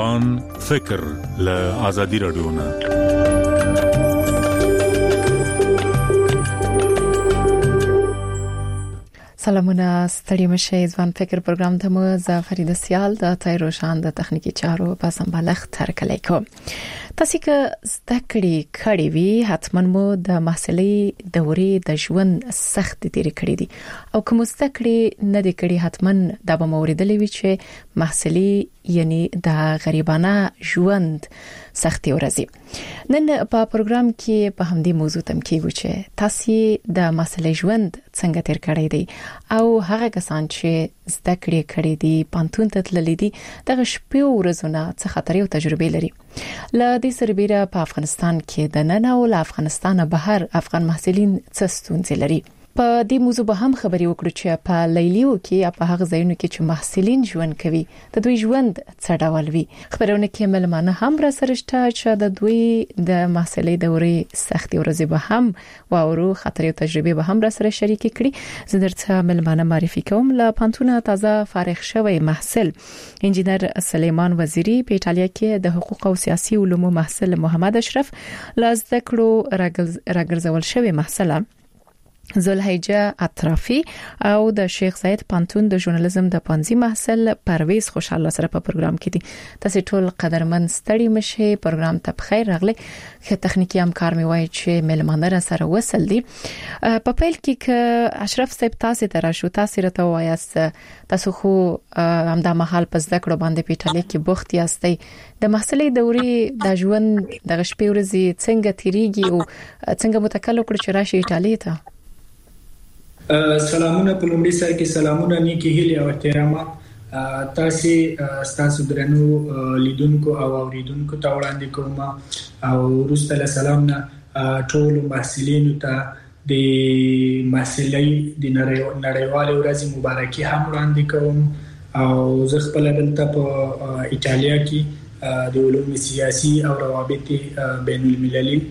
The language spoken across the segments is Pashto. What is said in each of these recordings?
ځوان فکر له ازادي رادیو نه. سلامونه ستړي مشه ځوان فکر پروګرام ته مو زه فرید سیال د تایرو شان د تخنیکی چارو په سمبالښت تر کلی کوم. تاسو که زده کړی وي حتما مو د محصلي دورې د ژوند سخت تیری کړی دي او کوم زده کړی نه دی کړی حتما د به موریدلې وي چې محصلي یعنی د غریبانه ژوند سختي ورزي. نن په پروګرام کې په همدې موضوع تم کېږو چې تاسو د محصلي ژوند څنګه تیر کړی دی او هغه کسان چې زده کړی دي پانتون ته تللی دي د شپې ورځونه څه خطرې او تجربې لري. ل دې سربېره په افغانستان کې د نن او له افغانستانه بهر افغان محصلین څه ستونزې لري. په دې موضوع به هم خبرې وکړو چې په لیلیو کې په هغه ځایونو کې چې محصلین ژوند کوي د دوی ژوند څه ډول وي. خبرونه کې ملمانه هم را سره شته چې د دوی د محصلي دورې سختي ورځې به هم واورو خطرې او تجربې به هم را سره شریک کړي. زه درته ملمانه معرفي کوم. له پانتونه تازه فارغ شوی محصل انجینر سلیمان وزیری په ایتالیا کې د حقوق او سیاسي علومو محصل محمد اشرف لازده کړو راګرځول شوی محصل زلهیجه اطرافی او د شیخ زاید پانتون د ژورنالیزم د پانزي محصل پرویز خوشاله سره په پروګرام کې دي. تاسو ټول قدرمن ستړي مشه پروګرام ته بخیر راغلي. خه تخنیکی همکار می وای چې ملمانه را سره وصل دي. په پیل کې ک اشرف صاحب تاسو ته راشو تاسو راته وایاست تاسو خو همدا محل په زده کړو باندې په ایتالیا کې بوخت یاستئ. د محصلي دورې د ژوند د شپې ورځې څنګه تیریږي او څنګه متکلو کړ چې راشي ایتالیا ته؟ سلامونه په لومړي سر کې سلامونه نیکی هیله او احترامات تاسو درنو لیدونکو او اوریدونکو ته وړاندې کوم او وروسته له سلام نه ټول محصلینو ته د محصلي د نړیوال ورځې مبارکي هم وړاندې کوم او زه خپل دلته په ایتالیا کې د علوم سیاسي او روابط بین المللي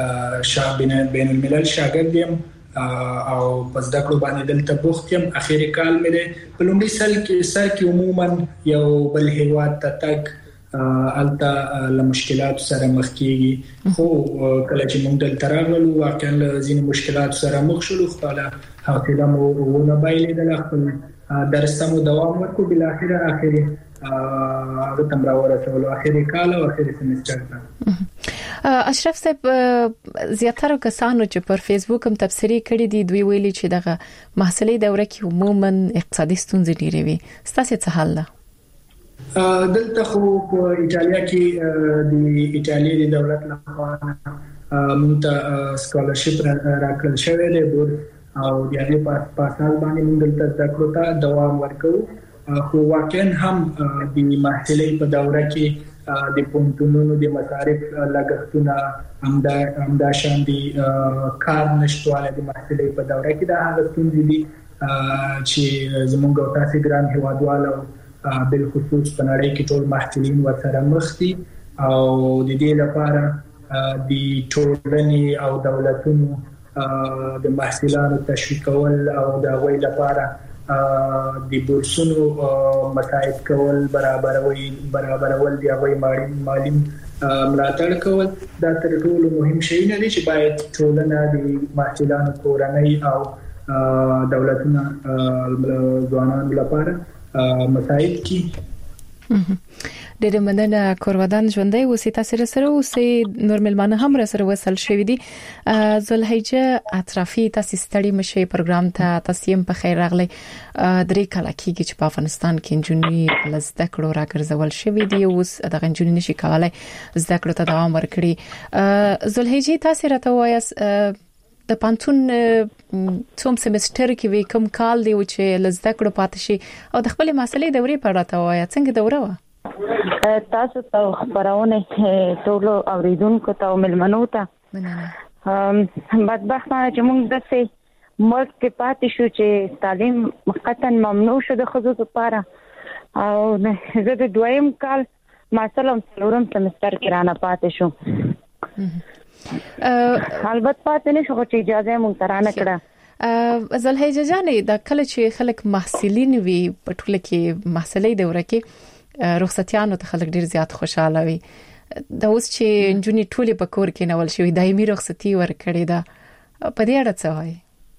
شاګرد یم او پس د کړو باندې دلته بوخت یم. اخیری کال مې ده په لومړي سر کې عموما یو بل هیواد ته تک الته له مشکلات سره مخ کیږي خو کله چې موږ دلته راغلو واقعا له ځینې مشکلات سره مخ شولو. خپل حوصله مو ونه بایلېدله خپل درس مو دوام ورکړو بل اخره اخیری هغه تم راورسولو اخیری کال او اخیری سمستر ته. اشرف صاحب زیاتره کسانو چې پر فیسبوک هم تبصرې کړې دي دوی ویلي چې دغه محصلي دوره کې عموما اقتصادي ستونزې ډېرې وي. ستاسو څه حل ده؟ دلته خو په ایتالیا کې د ایتالیا د دولت لخوا موږ ته سکالرشپ راکړل شوی دی او د هغې په اساس باندې موږ دلته زده کړو ته دوام ورکوو. خو واقعا هم د محصلي په دوره کې د پونتونونو د مصارف لګښتونه همدا شان دي کار نشټواله د محصلي په دوره کې د هغه ستونزې دي چې زموږ او تاسو ګران هیوادوالو بل خصوص په نړۍ کې ټول محصلین ورسره مخ دي او د دې لپاره د ټولنې او دولتونو د محصلانو تشویق کول او د غوي لپاره د بورسونو مساعد کول برابرول دی هغه مالی ملاتړ کول دا تر ټولو مهم شی نه دی چې باید ټولنه د محصلانو کورنۍ او دولتونه ځوانانو لپاره مساعد کی. ډېر مننه کورودان ژوندۍ اوسې تاسو سره اوسې نور ملمانه هم سره وصل شوې دي. زلهیجه اطرافی تاسو ستړي مشه پروګرام ته تاسو هم په خیر راغلي. درې کال کېږي چې په افغانستان کې جنونی لزده کړو راګرځول شوې دي اوس دغه جنونی نشي کولای زده کړو ته دوام ورکړي. زلهیجه تاسو راته وایاست د پانتون څوم سمستر کې وی کوم کال دی چې لزده کړو پاتې شي او د خپل مسلې دورې په اړه ته وایي څنګه دوره و؟ تاسو ته خبرونه ټول اوریدونکو ته ملمنو ته بدبختانه چې موږ داسې ملک کې پاتې شو چې تعلیم قطعا ممنوع شو د خصوص لپاره او زه د دویم کال مثلا څلورم سمستر کې رانه پاتې شو. البته پاتې نشو چې اجازه مونږ ترانه کړه. زلهیجه جانې د کله چې خلک محصلین وي په ټوله کې محصلي دوره کې رخصتیانو ته خلک ډیر زیات خوشاله وي. دا اوس چې نجونې ټولې په کور کې نول شوې دایمي رخصتي ورکړې ده، په دې اړه څه وایي؟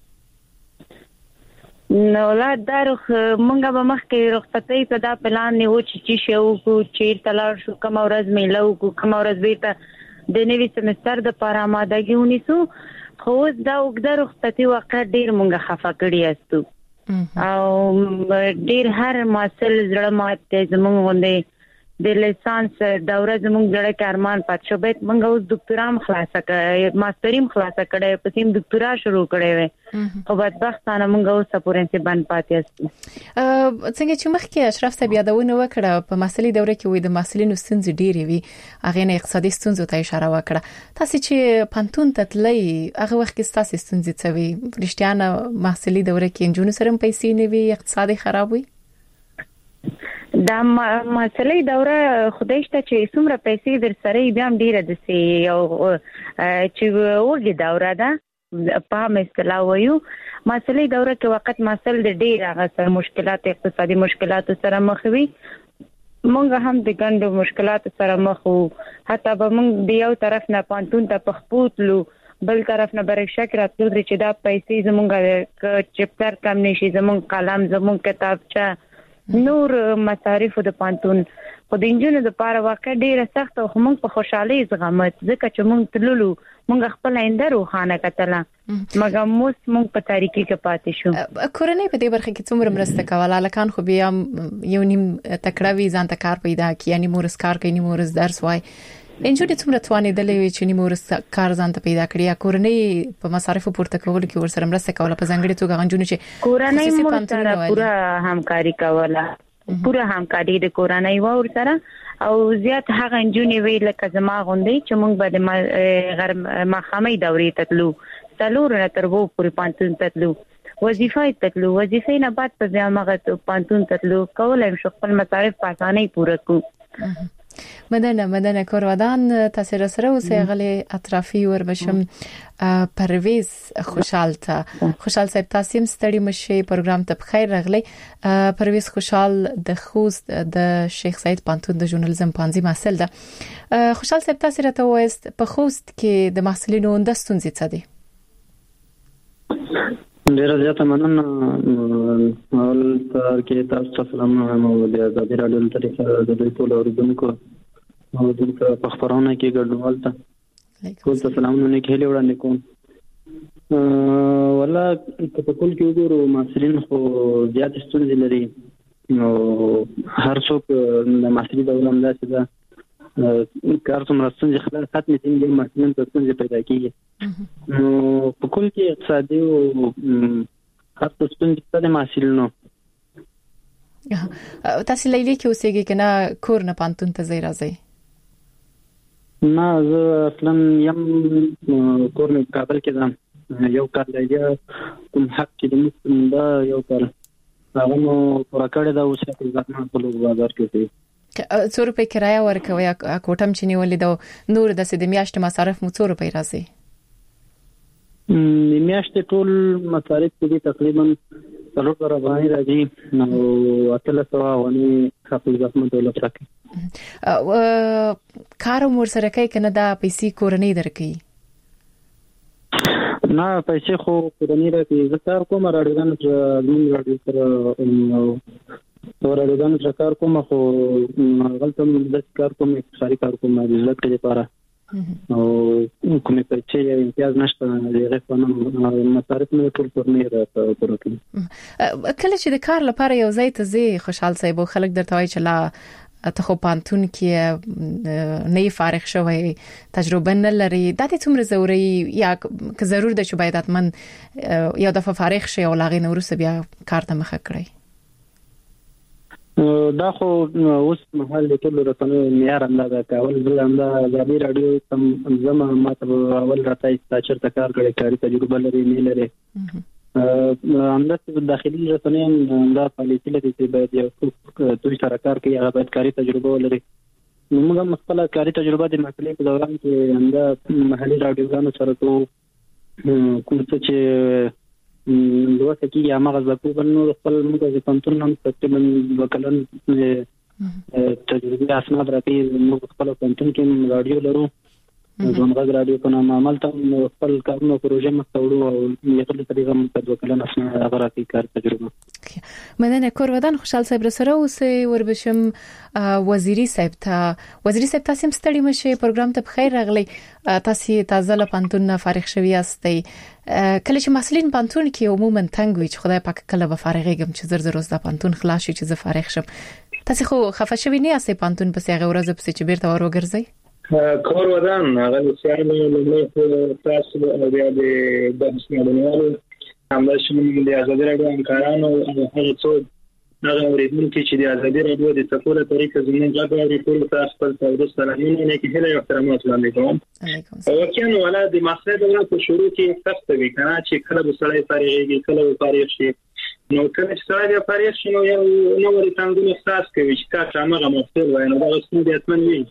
نو لا دروخ مونږه به مخکې رخصتي په دا پلان نه و چې شو کو چې تلار شو کوم ورځ میلو کو کوم ورځ بیرته د نوي سمستر د لپاره آمادګي ونیسو. خو دا وګړه رخصتي واقع ډیر مونږه خفه کړی استو او ډیر هر ماسل زړه ماته زمونږ غوندې د لیسانس دوره زمونږ جوړه کارمان پات شو بیت مونږ اوس ډاکټرام خلاصه کړه ماستریم خلاصه کړه پسیم ډاکټرا شروع کړې وې خو بدبختانه مونږ اوس پورنسي باندې پاتې است. څنګه چې مخکې اشرف صاحب یادونه وکړه په مسلې دوره کې وې د محصلینو ستونزې ډېرې وي، هغه نه اقتصادي ستونزو ته اشاره وکړه. تاسو چې پانتون ته تللی هغه وخت کې تاسو ستونزې څه وي؟ رښتیانه محصلې دوره کې انجونو سره پیسې نه وي، اقتصادي خراب وي؟ دا مسلې دوره خدای شته چې څومره پیسې در سره بیا هم ډیره د سي او چې وګړي دوره ده په مثلا وایو مسلې دوره کې وخت مسل د ډیره غسر مشکلات اقتصادي مشکلات سره مخ وي. مونږ هم د ګڼو مشکلات سره مخ وو، حتی به مونږ د یو طرف نه پانتون ته پخپوتلو بل طرف نه برښک راتلو چې دا پیسې زمونږ چپټر کم نشي، زمونږ قلم زمونږ کتابچه نور مصارف د پانتون خو د انجونو د لپاره واقع ډیره سخت او موږ په خوشحالي زغمت ځکه چې موږ تللو موږ خپل آینده روښانه کتله مګر موږ په تاریکی کې پاتې شو. کورنۍ په دې برخه کې څومره مرسته کوله؟ لکان خو بیا یو نیم تکړه وی ځان ته کار پیدا کی، یعنی مورس کار کوي، مورس درس وای. انجونې څومره توانېدلې وي چې مورس کار ځان ته پیدا کړی؟ یا کورنۍ په مصارف پورته کول کې ورسره مرسته کوله په ځانګړي توګه غنجونې چې کورنۍ سره پوره همکاري کوله، پوره همکاري د کورنۍ ور سره او زیات هغه انجونې وی لکه زما غوندې چې موږ به د مخامې دورې تللو څلور نه تر وو پورې پانتون تللو وظیفه نه بعد په ځای مغه پانتون تللو کولای شو خپل مصارف په اسانۍ پوره کو. مدنه کورودان تاسو سره اوسې غلي اطرافي ور بشم. پرویز خوشحال صاحب تاسو هم ستړي مشه پروګرام ته بخیر راغلی. پرویز خوشحال د خوست د شیخ سعید پانتون د ژورنالیزم پانځي محصل ده. خوشحال صاحب تاسو راته وایست په خوست کې د محصلینو د ستونزې څه دي؟ ډیر زیاته مننه. اول کې تاسو ته سلام او د آزادي رادیو طریقه د دوی ټول اوریدونکو او د خبرونه کې ګډون ته ټول ته سلامونه کې وړاندې کوم. ولا په ټول کې وګورو محصلین خو زیات ستونزې لري نو هر څوک د محصلین د علم داسې ده کار څومره ستونزې خلاص ختمې دي محصلین ته ستونزې پیدا کیږي. نو په کل کې اقتصادي او هر څه ستونزې د محصلینو تاسو لیلې کې اوسېږي کنه کور نه پانتون ته ځای راځي؟ نه زه اصلا یم کور نه کابل کې ځم. یو کار دی کوم حق چې د مسلم دا یو کار هغه نو پورا کړی دا اوس په ځکه په لوګ بازار کې دی 100 روپۍ کرایه ورکوي کوټم چې نیولې دا نور د سید میاشت مصارف مو 100 روپۍ راځي. میاشت ټول مصارف دې تقریبا 300 باندې راځي نو اتل سوا ونی خپل ځخمه دولت راکړي. کار مور سره کوي کنه دا پیسې کورنۍ درکې؟ نه پیسې خو کورنۍ راکړي. زه کار کوم راډیوګان سره راډیوګان سره کار کوم خو غلطه د کار کوم اقتصادي کار کوم د لکه لپاره او کومې پیسې امتیاز نشته هغه فنم مصارف نه ټول کورنۍ راکړي. کله چې د کار لپاره یو ځای ته ځي خوشحال صاحب خلک درته وایي چې لا ته خو پانتون کې نه فارغ شوی تجربه نه لري، دا ته څومره ضروري یا که ضرور ده چې باید حتمن یو دفعه فارغ شي او لاغې نور څه بیا کار ته مخه کړی؟ دا خو اوس مهال د ټولو رسنیو معیار اندازه کول بل همدا آزادي رادیو تم زما ماته اول راځي چې تا کار کړی کاری تجربه لري نه لري همدا داخلي رسنیو دا پالیسي لري چې باید یو توی سره کار کوي هغه باید کاری تجربه ولري. موږ هم خپل کاری تجربه د مسلې په دوران کې همدا محلي رادیوګانو سره کوم څه چې دوه کې هغه ځکه نور خپل موږ د پانتون نن تقریبا وکلن تجربه اسناد راکې موږ خپل پوهنتون کې رادیو لرو ځوانغږ رادیو په نامه عمل ته خپل کارونه پروژه مخته وړو او یو طریقه موږ په وکیلانو اسناد هغه راکې کار تجربه مننه کورودان خوشحال صاحب سره اوس وربشم وزیری صاحب تاسو هم ستړي مشه پروګرام ته بخیر راغلی تاسو تازه له پانتون فارغ شوی یاستئ کله چې مسلین پانتون کې عموما تنګ وي چې خدای پاک کله به فارغېږم چې زر روز د پانتون خلاص شي چې زه فارغ شم تاسو خو خفه شوی نه یاستئ پانتون پسې هغه ورځ پسې چې بیرته ورګرځي کور ودان هغه سیارو له تاسو بیا د بحث نه همدا شمول د آزادي راډیو همکارانو او هغه څوک هغه اوریدونکو چې د آزادي راډیو د تفصیل طریقې زموږ غږ ټول تاسو خپل تاسو سلامونه نه کې هله احترامات وړاندې کوم او کله ولا د مسله د په شروع کې سخت وي کنه چې کله به سړی فارغېږي کله به فارغ شي نو کله چې سړی فارغ شي نو یو نوې څنګه احساس کوي چې تاسو هغه مسله وای نو دا څه دي اتمن وي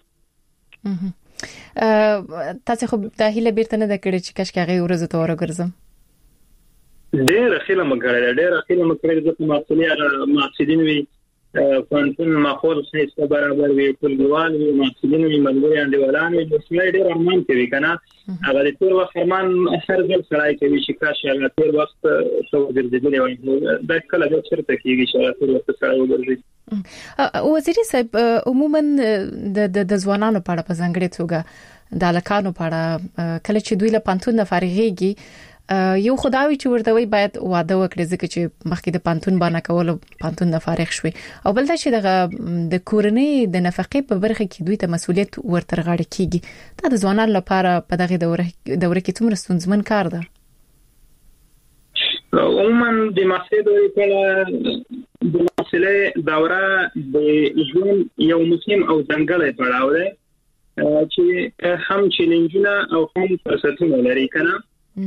تاسو خو د هیله بیرته نه د کړی چې کښ کاغه ورځ ته ورګرځم ډېر خیله مګړه د مسؤلیت مسؤلین وي پانتون ماحول څه برابر وي ټولګوال وي مسؤلین وي ملګری انډیوالان وي د سړي ډېر ارمان کوي کنه هغه د ټول وخت ارمان هر ځل سړی کوي چې کاش هغه ټول وخت څو ګرځېدلی وي دا کله د چرته کېږي چې ټول وخت سړی وګرځي وزیری صاحب عموما د ځوانانو په اړه په ځانګړي توګه د الکانو په اړه کله چې دوی له پانتون فارغېږي یو خدای چې ورته وي باید واده وکړي ځکه چې مخکې د پانتون باندې کول پانتون نه فارغ شوي او بل دا چې د کورنۍ د نفقې په برخه کې دوی ته مسؤلیت ورته غاړه کیږي دا د ځوانانو لپاره په دغه دوره کې څومره ستونزمن کار ده عموما د مسلې دوره د ژوند یو مهم او ځانګړی پړاو دی چې هم چیلنجونه او هم فرصتونه لري کنه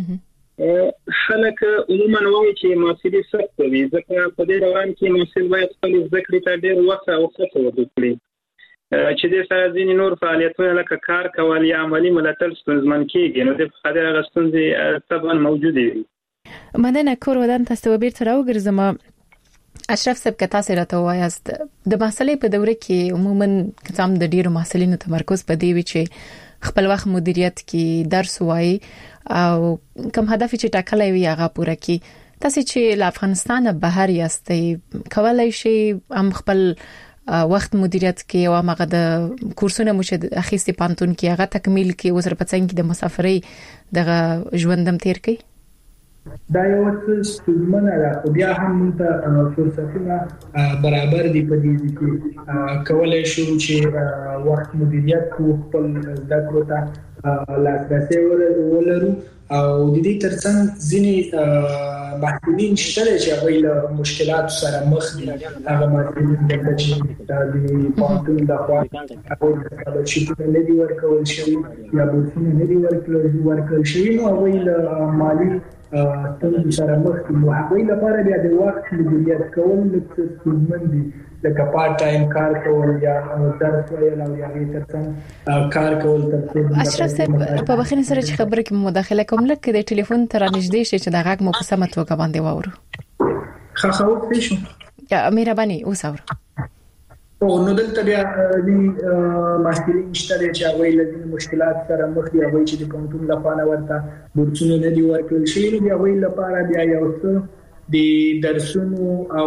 خلک عموما وایي چې مسلې سخت وي ځکه په دې دوران کې مسلې باید خپل ذکر ته ډېر وخت او خطر ورکړي چې د سازي نور فعالیتونه لکه کار کول یا عملی ملاتړ ستونزمن کیږي نو د خدای غستونځي طبعا موجوده وي مننه کور ودان تاسو بیرته راوګرځم اشرف صاحب که تاسو راته وایاست د مسلې په دوره کې عموما کوم د ډیرو مسلینو تمرکز په دی وی چې خپل وخت مدیریت کې درس وایي او کوم هدف چې ټاکلی وي هغه پوره کړي تاسو چې له افغانستان بهر یاستئ کولای شئ هم خپل وخت مدیریت کې او هغه د کورسونو مشد اخیستي پانتون کې هغه تکمیل کې وسره پڅنګ کې د مسافرۍ دغه ژوندم تیر کړي دا یو څه ستونزمنه ده بیا هم ته فرصتونه برابر دي په دې کې کولای شو چې وخت مدیریت کو خپل ذکر ته لاسرسي ولرو او د دې ترڅنګ ځینې محدودین شته چې هغه له مشکلات سره مخ دي هغه محدودین چې د پانتون د خوا او د چې نه دی ورکول شوی یا بوتونه نه دی ورکول شوی نو هغه له مالی تاسو سره مخ کې هغه لپاره بیا د وخت مدیریت کول لکه ستونزمن دي لکه پارت ټایم کار کول یا درس ویل او یا ترڅنګ کار کول ترڅنګ اشرف صاحب په بخښنې سره چې خبره کې مداخله کوم لکه د ټلیفون تر نږدې شي چې د غږ مو په سمه توګه باندې واورو خو پېښو یا مهرباني اوساور او نو دلته بیا د ماسترین شته چې هغه له مشکلات سره مخ دي هغه چې د پانتون لپاره ورته بورسونه نه دی ورکول شي نو بیا هغه لپاره بیا یو څه د درسونو او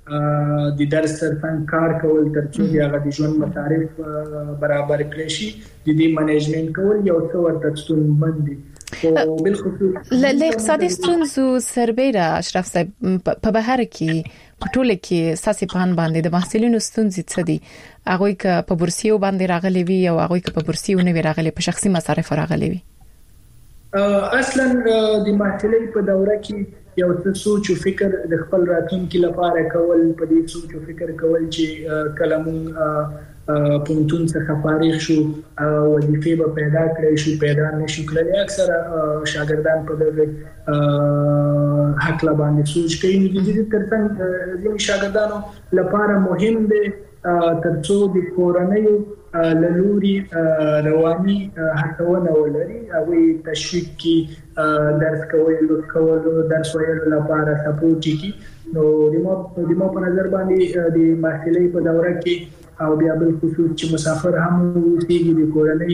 د درس ترڅنګ کار کول ترڅو هغه د ژوند مصارف برابر کړي شي د دې منیجمنت کول یو څه ورته ستونزمن دي او بالخصوص له اقتصادي ستونزو سربېره اشرف صاحب په بهر کې په ټوله کې ساسي پان باندې د محصلینو ستونزې څه دي هغه ک په بورسیو باندې راغلي وي او هغه ک په بورسیو نه وی راغلي په شخصي مصارف راغلي وي اصلا د محصلین په دوره کې یو څه سوچ او فکر د خپل راتلونکي لپاره کول په دې سوچ او فکر کول چې کلمون پونتون څخه فارغ شو وظیفه به پیدا کړی شو پیدا نشو کړی اکثره شاګردان په دغه حق لا باندې سوچ کوي نو د دې ترڅنګ ځینې شاګردانو لپاره مهم دی ترڅو د کورنۍ لوري رواني هڅونه ولري او تشویق کی درس کول درس ویلو لپاره سپورټ کی نو د مو په نظر باندې د محصلې په دوره کې او بیا بل خصوص چې مسافر هم اوسېږي د کورنۍ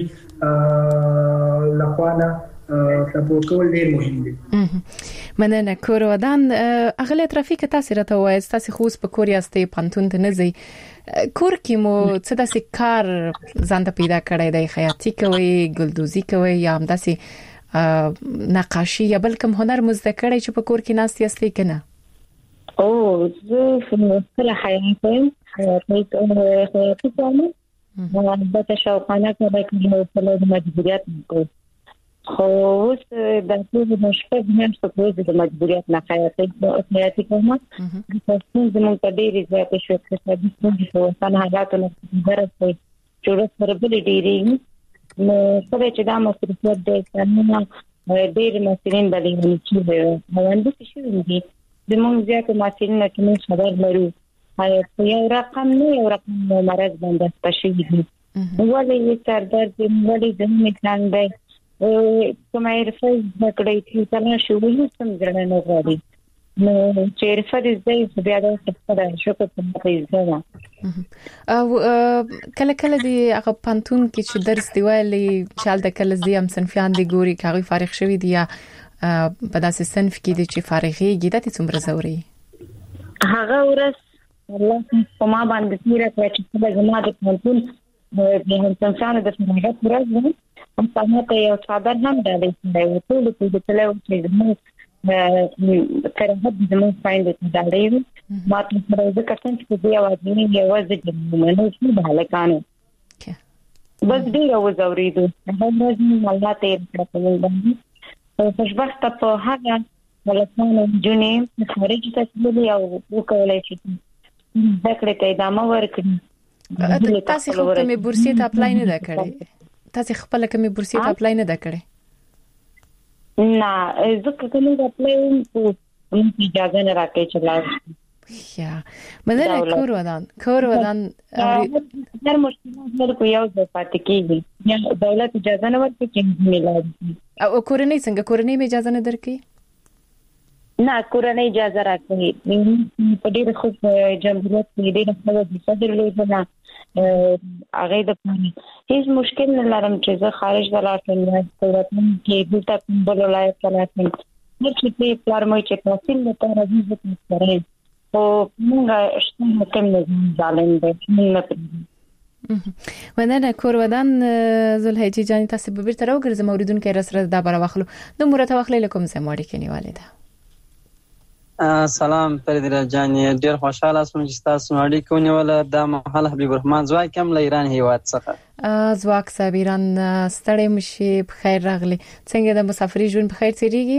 لخوانه سپورټ کول ډیر مهم دي. مننه. کور ودان اغله ترافیک تاسو راته وایي تاسو خو په کور یاستې پانتون ته نه ځي کور کې مو څه داسې کار ځان ته پیدا کړی دی خیاطي کوي ګلدوزي کوي یا هم داسې نقاشي یا بل کوم هنر مزده کړی چې په کور کې ناست یاستې کنه؟ او زه فلسفه حیاتي کوم د شوقانه کوي په لور مجبوریت کوي خو اوس د ټول مشکل نه څه د مجبوریت نه حیاتي کوم تاسو زموږ په ډېری ځای شو چې د څه حالاتو نه درته جوړه سره بل ډېری نو سره چې دا مصرفیت د قانون ډېر مسلین بلې چې باندې شي دي زموږ ځکه مسلین نه کوم خبر لرو یو رقم نه یو رقم مرز باندې تشویق دي ولې سردرد ولې د میکان دی کومه رفض کړی چې څنګه شوې سم ګرځنه غواړي نو چې رفض دې بیا د څه شو په پیسه او کله کله دی هغه پانتون کې چې درس دی ویلي چال د کله زی هم صنفیان دی ګوري کاغي فارغ شوی دی یا په داسې صنف کې دی چې فارغيږي د څومره زوري هغه ورس الله په ما باندې تیرا چې څنګه زما د پانتون د هم څنګه د فنګت ورځ هم څنګه یو صادر هم دی ټول په تلو چې زموږ کارهد زموږ فایل ته دالې ما ته سره د کتن چې دی اواز نه یوازې د منو څه بالکانو بس ډیر وزوریدو هم ورځې الله ته پرته باندې خوشبخت په هغه ولسمانو جنې خارجي تسلیمي او وکولای شي ذکر ته ادامه ورکړي تاسو کومه بورسیه ته اپلای نه کړی تاسو خپل کومه بورسیه ته اپلای نه کړی نه ځکه کومه اپلای په اجازه نه راکې چلای یا مننه کور ودان هر مشکل کو یو ځای پاتې کیږي یا دولت اجازه نه ورکړي چې میلاد او کورنۍ څنګه کورنۍ می اجازه نه درکې نه کورنۍ اجازه راکړي په ډېر خوب جمهوریت کې ډېر خپل د صدر لوزنه هغه د هیڅ مشکل نه لرم چې زه خارج ولاړم دولت کې دلته بل ولایت ولاړم نو چې پلار مې چې تحصیل لپاره ویزه کړې او موږ شته کوم نه ځالم به نه مننه کور ودان زلحجې جان تاسو به بیرته راوګرځم اوریدونکو رسره دا بر واخلو نو مرته واخلې لکم زه ماړی کې نیولې ده سلام پردیرا جان ډیر خوشاله اسم چې تاسو اړیکو نیول د محل حبیب الرحمن زواک هم له ایران هیواد څخه زواک صاحب ایران ستړی مشي بخیر راغلی څنګه د مسافرۍ ژوند بخیر تیریږي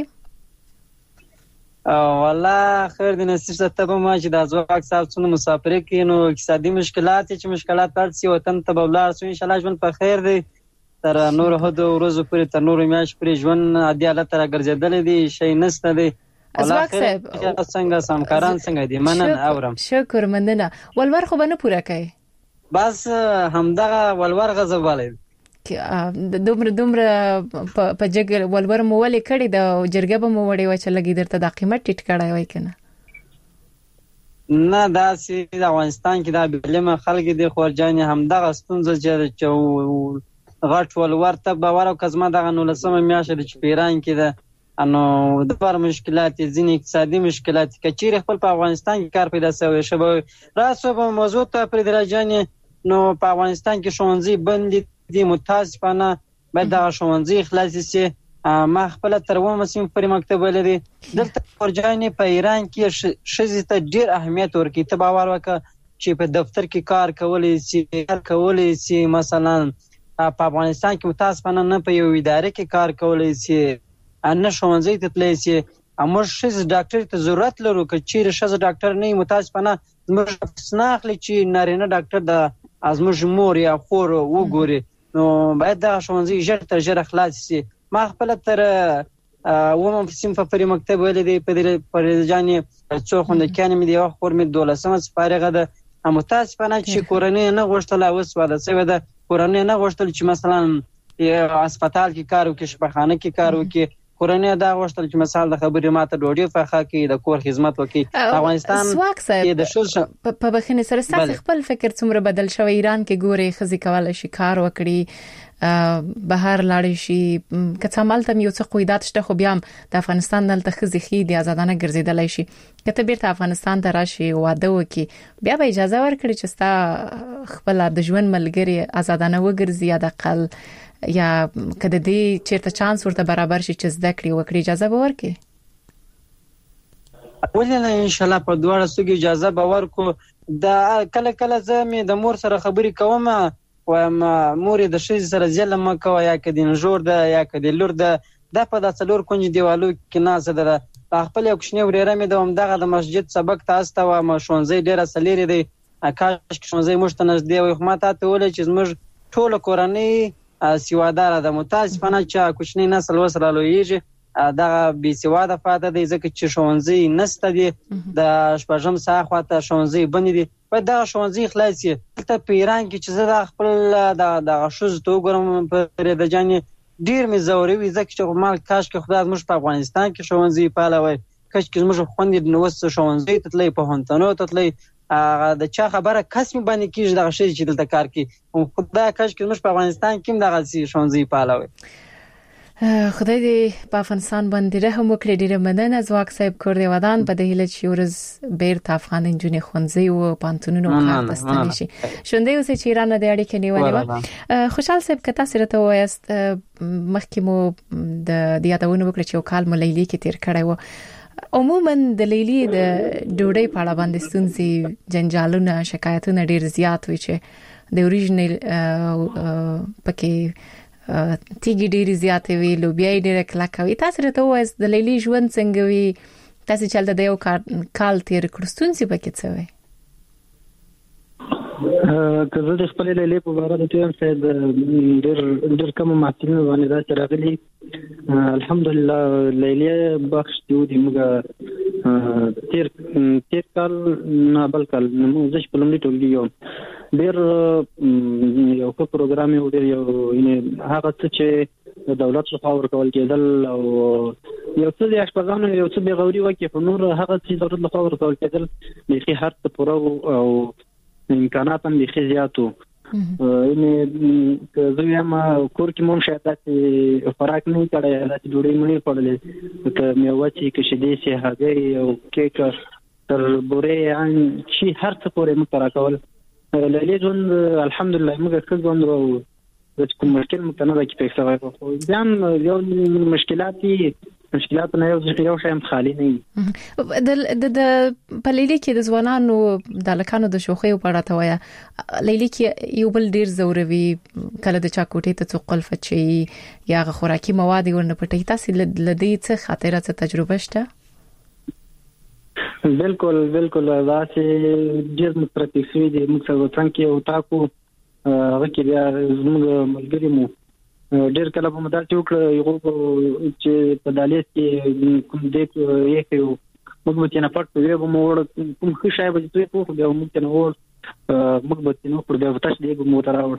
والله خیر دې نصیب ته ما چې د زواک صاحب څونه مسافرۍ کې نو اقتصادي مشکلات چې مشکلات پاتې وطن ته بولار سو ان شاء الله ژوند په خیر دی تر نور هدو ورځو پورې تر نور میاش پورې ژوند عادي حالت را ګرځیدل دي شي نسته دی زواک صاحب څنګه سمکاران څنګه دي منن اورم شکر مننه ولور خو بنه پوره کوي بس همدغه ولور غزواله دومره په جګر ولور مو ولې کړی د جرګه به مو وړي و چې لګي درته د قیمت ټیټ کړای وای کنه نه دا سي د افغانستان کې دا بلمه خلک دي خورجان همدغه ستونزه چې غټ ولور ته باور او کزما دغه نو لسمه میاشه د چپیران کې ده انو د بار مشکلات ځینې اقتصادي مشکلات کچیر خپل په افغانستان کې کار پیدا شوی شبه راسو په موضوع ته پر درجه نو په افغانستان کې شونځي بند دي متاسفانه باید دا شونځي خلاص شي ما خپل تر ومه سیم پر مکتب لري دلته ورجانې په ایران کې شزي ته ډیر اهمیت ورکړي ته باور وکړه چې په دفتر کې کار کولای شي مثلا په افغانستان کې متاسفانه نه په یو ادارې کې کار کولای شي ان شونځي ته تللی شي امر شز ډاکټر ته ضرورت لرو که چیرې شز ډاکټر نه متاسفانه زموږ سناخلی چې نارینه ډاکټر د ازموږ مور یا خور وګوري نو باید دا شونځي ژر تر ژره خلاص شي ما خپل تر ومه سیم په پری مکتب ولې په ځانې څو خوند کېنه مې دی خور مې 12 فارغه ده متاسفانه چې کورنۍ نه غوښتل اوس واده سوی ده کورنۍ نه غوښتل چې مثلا هسپتال کې کار وکړي شفاخانه کې کار وکړي کورنۍ دا غوښتل چې مثال د خبرې ماته ډوډۍ پخه کړي، د کور خدمت وکړي. افغانستان کې د شل په بخښنې سره ستاسو خپل فکر څومره بدل شوی؟ ایران کې ګوري خزي کولای شي کار وکړي، بهر لاړ شي، کته مالته یو څه قیدات شته، خو بیا د افغانستان دلته خزي خي د آزادانه ګرځیدلای شي. کته بیرته افغانستان ته راشي واده وکړي، بیا به اجازه ورکړي چې ستا خپل د ژوند ملګری آزادانه وګرځي، یا د اقل یا کده دې چیرته چانس ورته برابر شي چې زده کړي وکړي، اجازه به ورکړي؟ ولې نه، ان شاء الله په دواړه سوګي اجازه به ورکو. دا کله کله زه مې د مور سره خبرې کوم، وایم مور د شي سره ظلم مکو، یا کدي نجور ده یا کدي لور ده، د په د څلور کونج دیوالو کې ناز ده. خپل یو کوچنی ورېره مې دوم دغه د مسجد سبق تاسو ته و مشونځي ډیره سلیری دی، کاش شونځي مشته نږدې وي. خو ما ته ولې چې موږ ټول کورنۍ سیوادار ده، متاسفانه چې کوچنی نسل وسره لویږي دا بي سیواده فاده دي، ځکه چې شونځي نسته دي، د شپږم ساعه خواته شونځي بنې دي. په دا شونځي خلاصي ته په ایران کې چې زه خپل د غشوز تو ګرم په د جاني ډیر می زوري وي، ځکه چې مال کاش کې خدای موږ په افغانستان کې شونځي پالوي، کاش کې موږ خوندې نو وس شونځي تطلې په هونتنو تطلې د چا خبره کسمه باندې کیږي د شي چې دلته کار کوي. خدای کاش کې موږ په افغانستان کې دغه شونځي پالوي. خدای دې په افغانستان باندې رحم وکړي. ډیره مننه زواک صاحب کړی ودان په دې هیله چې ورځ بیرته افغان انجونې خونځي او پانتونونو کار تستنی شي. شوندې اوس چې ایران د اړیکې نیولې و. خوشحال صاحب کته سره ته وایست مخکې مو د یادونه وکړه چې کال ملیلی کې تیر کړی و. عموما د لیلی د ډوډۍ په اړه باندې ستونزې، جنجالونه، شکایتونه ډیر زیات وي چې د اوریجنل پکې تیګي ډېری زیاتې وی، لوبیا ډېر کلک وي. تاسو راته وایست د لیلی ژوند څنګه وي؟ تاسو چې د یو کال تیر کړستونسي پکې څه وي؟ که زه د خپل لیلی په اړه د تیم سره ډېر کوم معلومات باندې دا راغلي. الحمدلله لیلی بخش دی موږ تیر کال نه بل کال موږ په لومړي ټولګي یو ډېر یو ښه پروګرام یو ډېر یو هغه څه چې د دولت څخه ورکول کېدل او یو څه د اشپزانو یو څه بغوري وکي په نور هغه چې دولت له خوا ورکول کېدل بيخي هر څه پوره او امکانات هم بيخي زیاتو. زه یم کور کې مون شاته خوراک نه کړی، دا چې ډوډۍ مې خوړلې که میوه چې شیدې سي هګۍ او کیک تر بورې چې هر څه پورې موږ راکول. لیلی ژوند الحمدلله موږ ښه ژوند وو، د کوم مشکل موږ نه راکې پیښه وای، خو ځان یو مشکلات نه یو شایم خالی نه وي. د لیلی کې د ځوانانو د لکانو د شوخیو په اړه ته وایي. لیلی کې یو بل ډیر زوروي، کله د چا کوټې ته څوقل فچي یا خوراکي مواد ورنه پټي. تاسو لدې څه خاطره څه تجربه شته؟ بالکل دا چې ډیر مترتفي دي. موږ څنګه څنګه یو تاکو هغه کې بیا زموږ ملګری مو ډیر کله په مدار چې وکړ یو چې په دالیس کې کوم دې یې یو موږ به نه پټ وي به مو کوم ښه شای به چې په بیا موږ ته نو موږ به نو پر بیا تاسو دې به مو تراوړ.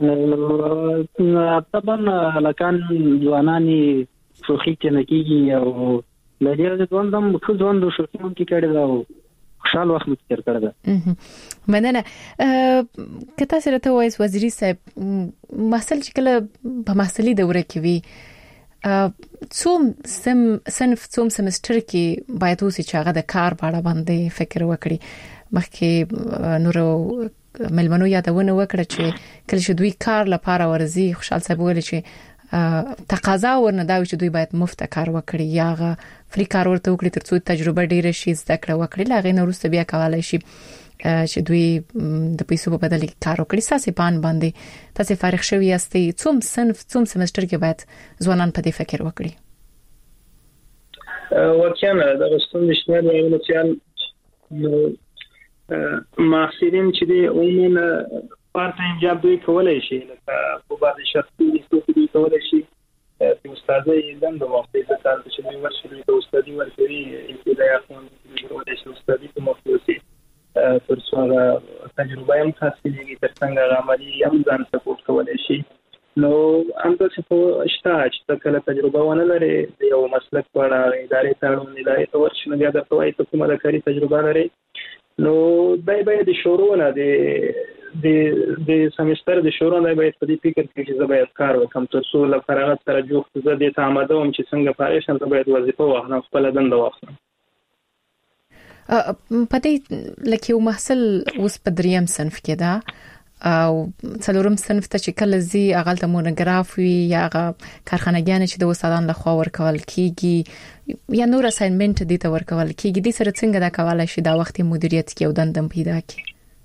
طبعا لکان ځوانانی شوخي چې نه کیږي او لږه د ځوندم خو ځوند شوخي مونږ کې کړی دا خوشاله وخت مو تیر کړی دا. مننه. کته سره ته وایس وزیری صاحب مسل چې کله په محصلي دوره کې وي څوم سمستر کې باید اوسې چې هغه د کار په اړه باندې فکر وکړي. مخکې نورو ملمنو یادونه وکړه چې کله چې دوی کار لپاره ورزي، خوشحال صاحب ویل چې تقاضا ورنه دا چې دوی باید مفت کار وکړي یا فری کار ورته وکړي ترڅو تجربه ډیره شي، زده کړه وکړي، لا غي نورسته بیا کولای شي چې دوی د پیسو په بدل کې کار وکړي. ساسي پان باندې تاسو فارغ شوی یاستئ، څوم سمستر کې باید ځوانان په دې فکر وکړي؟ واقعا دا رستم نشنه دی چې محصلین چې دی عموما پارت ټایم جاب دوی کولای شي، لکه په بعض شخصي دوی کولای شي چې استادي دند وختي د کار چې دوی ورشي د استادي ورکوي، ابتدایي ښوونځي کولای شي استادي په مخکې تر څو تجربه هم حاصلېږي، تر څنګه عملي هم ځان سپورټ کولای شي. نو همدا څه شته چې کله تجربه ونه لري یو مسلک په اړه ادارې ته ادارې ته ورشي نو بیا د توای ته کومه د کاري تجربه لري نو باید د شروعونه د سمستر د شروعونه باید په دې فکر کې چې باید کار وکم تر څو له فراغت سره جوړ زه د تعامل وم چې څنګه پاره شم باید وظیفه واخلم خپل دنده واخلم پدې لکه یو محصل اوس په دریم صنف کې ده او څلورم صنف ته چې کله زی اغلط مونوګراف وي یا کارخانهګان چې د استادان لخوا ورکول کیږي یا نور اساینمنت دي ته ورکول کیږي د سره څنګه دا کولای شي دا وخت مدیریت کې ودندم پیدا کی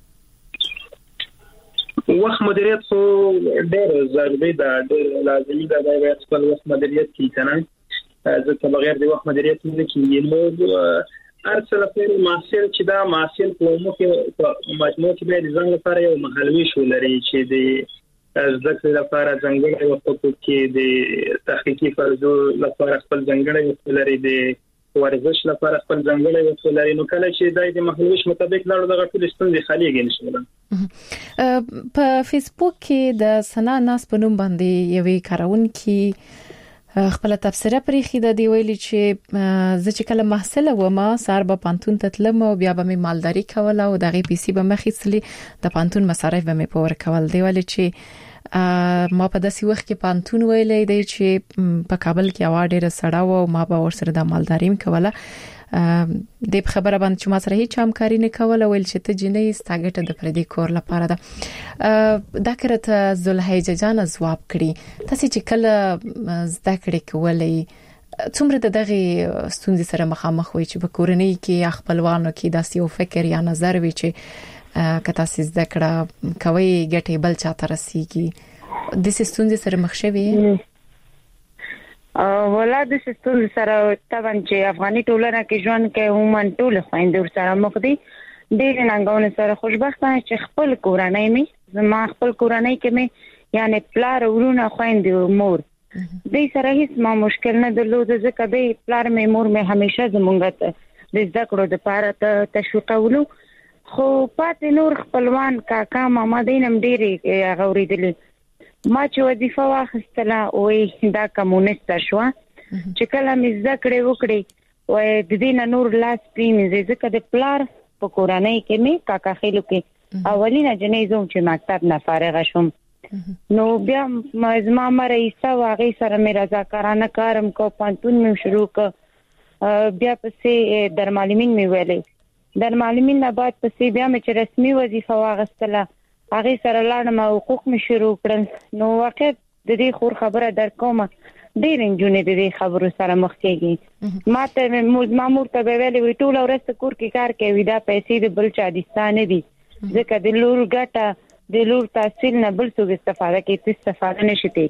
وخت مدیریت خو ډېر ضروري ده ډېر لازمي ده باید خپل وخت مدیریت کړئ کنه ځکه بغیر د وخت مدیریت نه کیږي نو ارسل پر محصل چې دا محصل په مجموع کې به د ځنګ لپاره یو مهالوي شو لري چې د ذکر لپاره ځنګړی وخت کې د تحقیقي فرضو لپاره خپل ځنګړی وخت لري د ورزش لپاره خپل ځنګړی وخت لري نو کله چې د مهالوي مطابق لاړو دغه ټول ستونزې خالیږي ان شاء الله په فیسبوک کې د سنا ناس په نوم باندې یوې کارونکې خپل تفسیره پرې خیده دی ویلي چې زه چې کله محصل وم سار به پانتون ته تلم او بیا به مې مالداري کوله او دغه پیسې به مخېسلي د پانتون مصارف به مې پور کول دی ویلي چې ما په داسې وخت کې پانتون ویلې دی چې په کابل کې هوا ډېره سړه و ما به ورسره د مالداري کوله د خبره باندې چې ما سره هیڅ همکاري نه کوله ویل چې ته جنې ستاګټه د پردي کور لپاره ده دا کرته زلحیجه جان ځواب کړي تاسو چې کله زده کړې کولې څومره دغه ستونزې سره مخامخ وي چې په کورنۍ کې خپلوانو کې داسې یو فکر یا نظر وي چې کته سیس زده کړه کوي ګټې بل چاته رسیږي د ستونزې سره مخ شوي ولادت سیستم سره طبعا چې افغاني ټولنه کې ژوند کوي عموما ټول خويندې سره مخ دي ډېر ننګونه سره خوشبختانه چې خپل کورنۍ می زما خپل کورنۍ کې می یعنی پلار ورونه خويندې مور دې سره هیڅ ما مشکل نه درلود ځکه دې پلار می مور می همیشه زمونږ ته د زده کړو لپاره ته تشویقولو خو پاتې نور خپلوان کاکا ماما دینم ډېری غوړېدلې ما چې وظیفه واخیستله وې دا کمونیست شو چې کله مې زده کړې وکړې وې د دې نه نور لاس پریمې ځکه د پلار په کورنۍ کې مې کاکا خېلو کې اولینه جنې زوم چې مکتب نه فارغ شوم نو بیا زما مرایسه واغې سره مې رضاکارانه کارم کو پانتون مې شروع ک بیا پسې درمالمین مې ویلې درمالمین نه بعد پسې بیا مې چې رسمي وظیفه واغستله هغه سره لاړم حقوق می شروع کړل نو واقع د دې خور خبره در کومه ډېر انجونې د دې خبرو سره مخ کېږي ماته مامور ته ویلې وی ټول ورسته کور کې کار کوي دا پیسې د بل چا دستانه دي ځکه د لور ګټه د لور تحصیل نه بل څه استفاده کوي استفاده نشي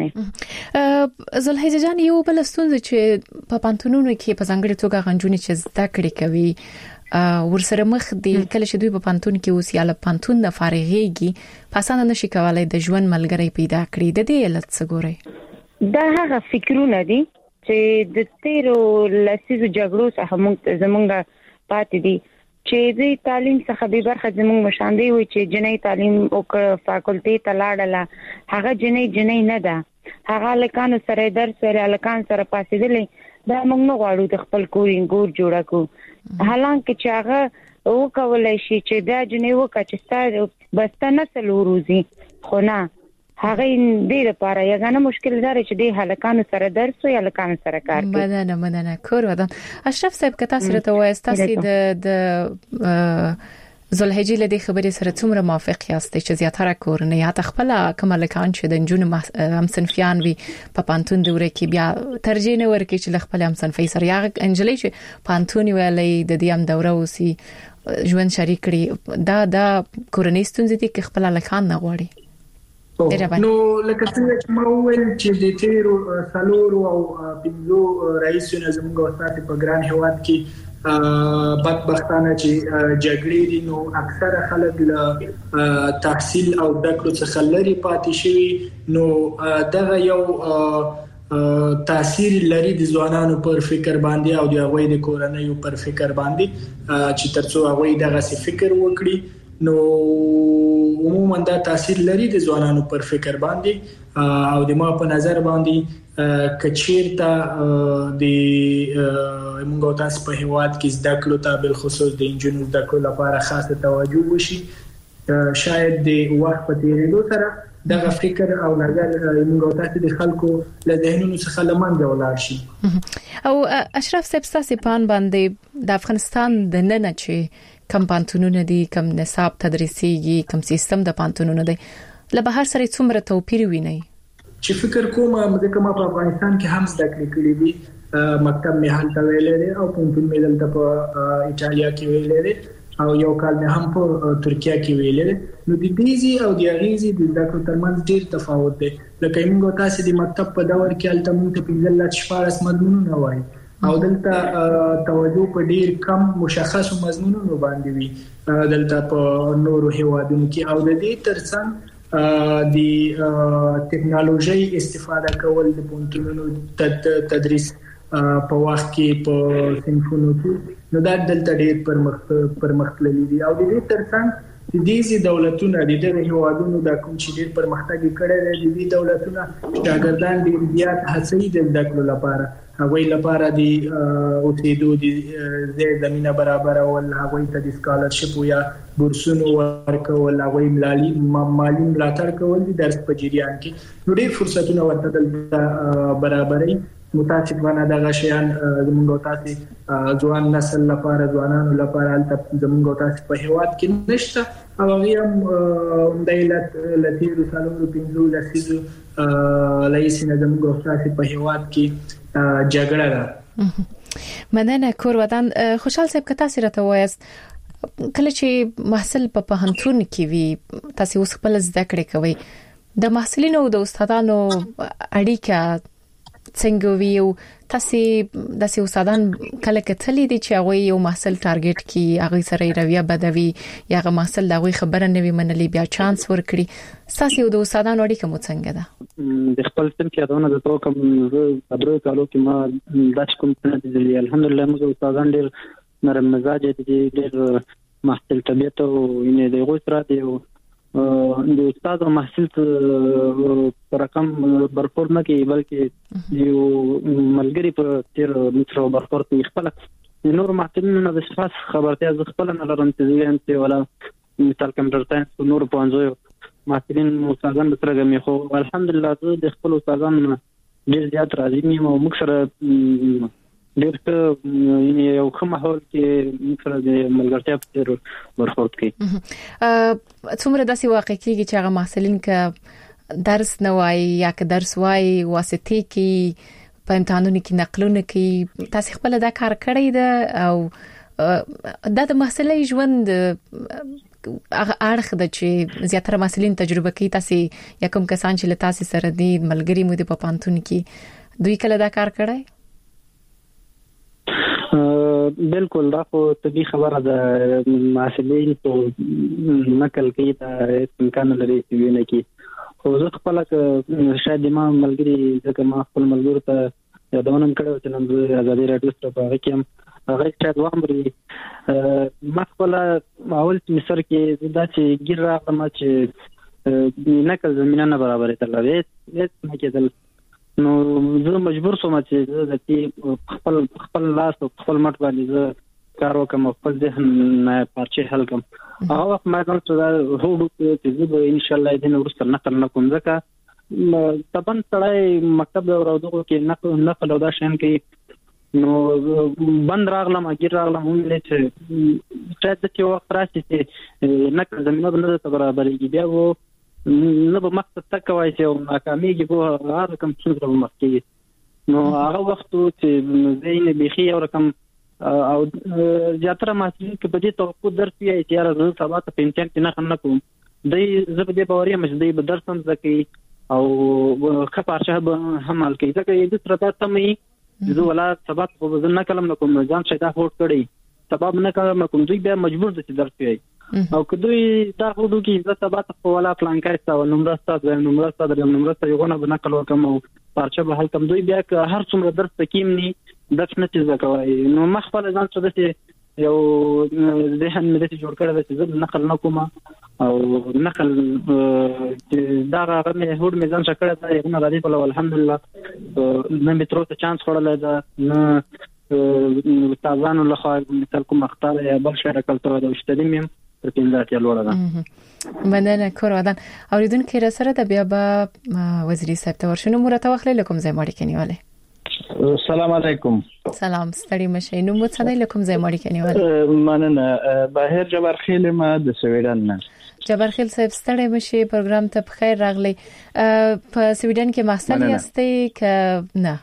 کولای زلحیجه جان یو بل ستونزه چې په پانتونونو کې په ځانګړي توګه غنجونې چې زده کړې کوي ورسره مخ دي کله چې دوی په پانتون کې اوس یا له پانتون نه فارغيږي پاسانه نشي کولای د ژوند ملګری پیدا کړي د دې علت څه ګوري دا هغه فکرونه دي چې د تیرو لسیزو جګړو څخه زمونږ پاتې دي چې د تعلیم څخه به برخه زمونږ مشاندې وي چې جنۍ تعلیم او فاکولټي ته لاړله هغه جنۍ نه ده هغه لکانو سره درس سره لکان سره پاسېدلې دا موږ نه غواړو د خپل کور جوړه کو حالانکه چې هغه وکولای شي چې دا جنې وکړي چې ستاسو بسته نسل وروزي خو نه هغه دې لپاره یګانه مشکل دار چې دې هلکانو سره درس او هلکانو سره کار کوي مننه کور ودان اشرف صاحب کته سره ته وایي تاسو د زلحیجه له دې خبرې سره څومره موافق یاست چې زیاتره کورنۍ یا خپل کمالکان چې د جنونو هم صنفیان وي په پانتون دوره کې بیا ترجیح نه ورکړي چې خپل هم صنفي سره یا انجلې چې پانتون ویلې د دې هم دوره وسی ژوند شریک کړي دا کورنۍ ستونزې دي چې خپل لکان نه غواړي نو لکه څنګه چې ما وویل چې د تیرو سالورو او بنزو رئیسونه زموږ استاد په ګران هواد کې بدبختانه چې جګړې دي نو اکثره خلک له تحصیل او دکړو څخه لري پاتې شوی نو دغه یو تاثیر لري د ځوانانو پر فکر باندې او د هغوی د کورنۍ پر فکر باندې چې ترڅو هغوی دغه څه فکر وکړي نو عموما دا تاثیر لري د ځوانانو پر فکر باندې او د ما په نظر باندې کچیرته د موږ تاسو په هیواد کې زده کړو ته بل خصوص د انجینر زده کړو لپاره خاصه توجه وشي شاید د وخت په تیریدو سره دغه فکر او نظر موږ تاسو د خلکو له ذهنونو څخه لمنځه ولاړ شي او اشرف صاحب تاسو په باندې د افغانستان د نن چې کم پانتونونه دي کم نصاب تدریسي کم سیستم د پانتونونه دي له بهر سره څومره توپیر ویني چې فکر کوم چې ما په افغانستان کې هم زده کړې دي مکتب مې هلته ویلې او پونتون مې دلته په ایتالیا کې ویلې او یو کال مې هم په ترکیه کې ویلې نو د دې او د اغیزي د زده کړو ترمنځ ډیر تفاوت دی لکه موږ تاسو د مکتب په دور کې الته موږ په 15 مضمونونه وایي او دلته توجه په ډیر کم مشخص مضمونونو باندې وي دلته په نورو هیوادونو کې او د دې ترڅنګ د ټکنالوژي استفاده کول د پونتونو تدریس په وخت کې په صنفونو کې نو دا دلته ډیر پرمختللي دي او د دې ترڅنګ د دې دولتونو د دې هیوادونو د کوم چې ډیر پرمختګ کړي دي د دې دولتونو شاګردان ډیر زیات هڅې د زده کړو لپاره هغوی لپاره د اوسېدو د زمينه برابر او هغوی ته د سکالرشپ یا بورسونو ورکول هغوی مالي ملاتړ کول د درس په جریان کې نو ډېر فرصتونه ورته د برابرۍ متاسفانه دغه شیان زموږ تاسو ځوان نسل لپاره ځوانانو لپاره زموږ تاسو په هیواد کې نشته او هغه هم د علت لتیرو سالونو پنځو لسیزو لایسینه زموږ تاسو په هیواد کې جګړه ده مننه کور ودان خوشحال صاحب کته سره وایست کله چې محصل په پهنتون کې وي تاسو اوس خپل زده کړې کوي د محصلینو او د استادانو اړیکه څنګه وی او تاسو د استادان کله کتلې دي چې هغه یو محصل ټارګټ کی هغه سره رویه بدوي یا هغه محصل دغه خبره نه وي منلې بیا چانس ورکړي تاسو د استادانو اړیکه مو څنګه ده د خپل سم کې ادونه د تو کوم خبرو کالو کې ما داش کوم څه دي الحمدلله موږ استادان ډېر نرم مزاج دي ډېر محصل طبيعت او نه دی غوښ را دی د استاد او محصل پر رقم برخورد نه کوي بلکې یو ملګری په تیر متر برخورد کوي خپل نور محصلینو د خاص خبرتیا ز خپل نه لرم چې ولا مثال کمپیوټر ساينس نور پوهنځي محصلین استادان به سره مې خو الحمدلله د خپل استادان ډیر زیات راضي مې او موږ سره ډیر یو کوم ماحول کې سره د ملګرتیا په برخورد کوي څومره داسې واقع کیږي چې هغه محصلین ک درس نه وایي یا ک درس وایي واسطه کې په امتحانونو کې نقلونه کوي تاسو خپل دا کار کړی ده او د محصلې ژوند اړخ د چې زیاتره محصلین تجربه کوي تاسو یا کوم کسان چې لتاسو سره دي ملګری مو د پانتون کې دوی کله دا کار کړی بالکل دا خو طبي خبره ده محصلین ته نقل کوي دا امکان لري چې ویني کې خو زه خپل شاید ما ملګری ځکه ما خپل ملګرو ته یادونه کړو چې نن ازادي رادیو سره په هغه کې هغه شاید وامري ما خپل اول مصر کې دا چې ګیر راغلم چې نقل زمينه نه برابرې تلوي نه کېدل نو زه مجبور شوم چې د دې خپل لاس او خپل مټ باندې زه کار وکم خپل ذهن نه پارچه حل کوم هغه وخت ما ځان ته هوډ چې زه به ان شاء الله دې نو ورسره نقل نکوم ځکه طبعا سړی مکتب او دغه کې نقل او دا شین کې نو بند راغلم اګیر راغلم هم لته چې د یو وخت راشي چې نقل زمينه باندې برابرېږي بیا وو نه به مقصد تکوي چې ناکاميږي په هر کوم څه سره مخکې نو هغه وخت چې زین بيخي او رقم او زیاتره محصلین کې په دې توقع درس یې اختیار زو سبا ته پنځم کې نه خنه کوم دې زه په دې باورې مې دې به درس هم زکې او خپارشه به هم حل کوي ځکه دې سره تاسو زه ولا سبا په ځن نه کلم نکوم ځان شي دا هوټ کړی سبب نه کلم نکوم دوی بیا مجبور دي چې درس یې او کدوې دا هوډو کې زه سبا ته ولا پلان کای تا نمبر ستاسو یو نه بنا کلو کوم پارچه به حل کوم دوی بیا هر څومره درس تکیم ني درس نه چیز کوي نو مخ په ځان څه یو ذهن مې د جوړ کړل چې زه نقل نکوم او نقل دا هغه مې هوډ مې ځان شکړه ته یو نه غالي په الحمدلله نن به تر اوسه چانس خورل دا نه استادانو له خوا مثال کوم اختار یا بل شي راکل تر دا وشتدي مې تر پینځه ته لوړه ده مننه کورودان اوریدونکو را سره د بیا به وزیری صاحب ته ورشنو مرته واخلې لکم زې ماړي کنيواله السلام علیکم. سلام ستړي مشه نو مو څنګه لکم زې ماړي کنيواله مننه بهر جبر خیل ما د سویډن نه جبر خیل صاحب ستړي مشه پروګرام ته بخیر راغلی په سویډن کې محصل یاستئ ک نه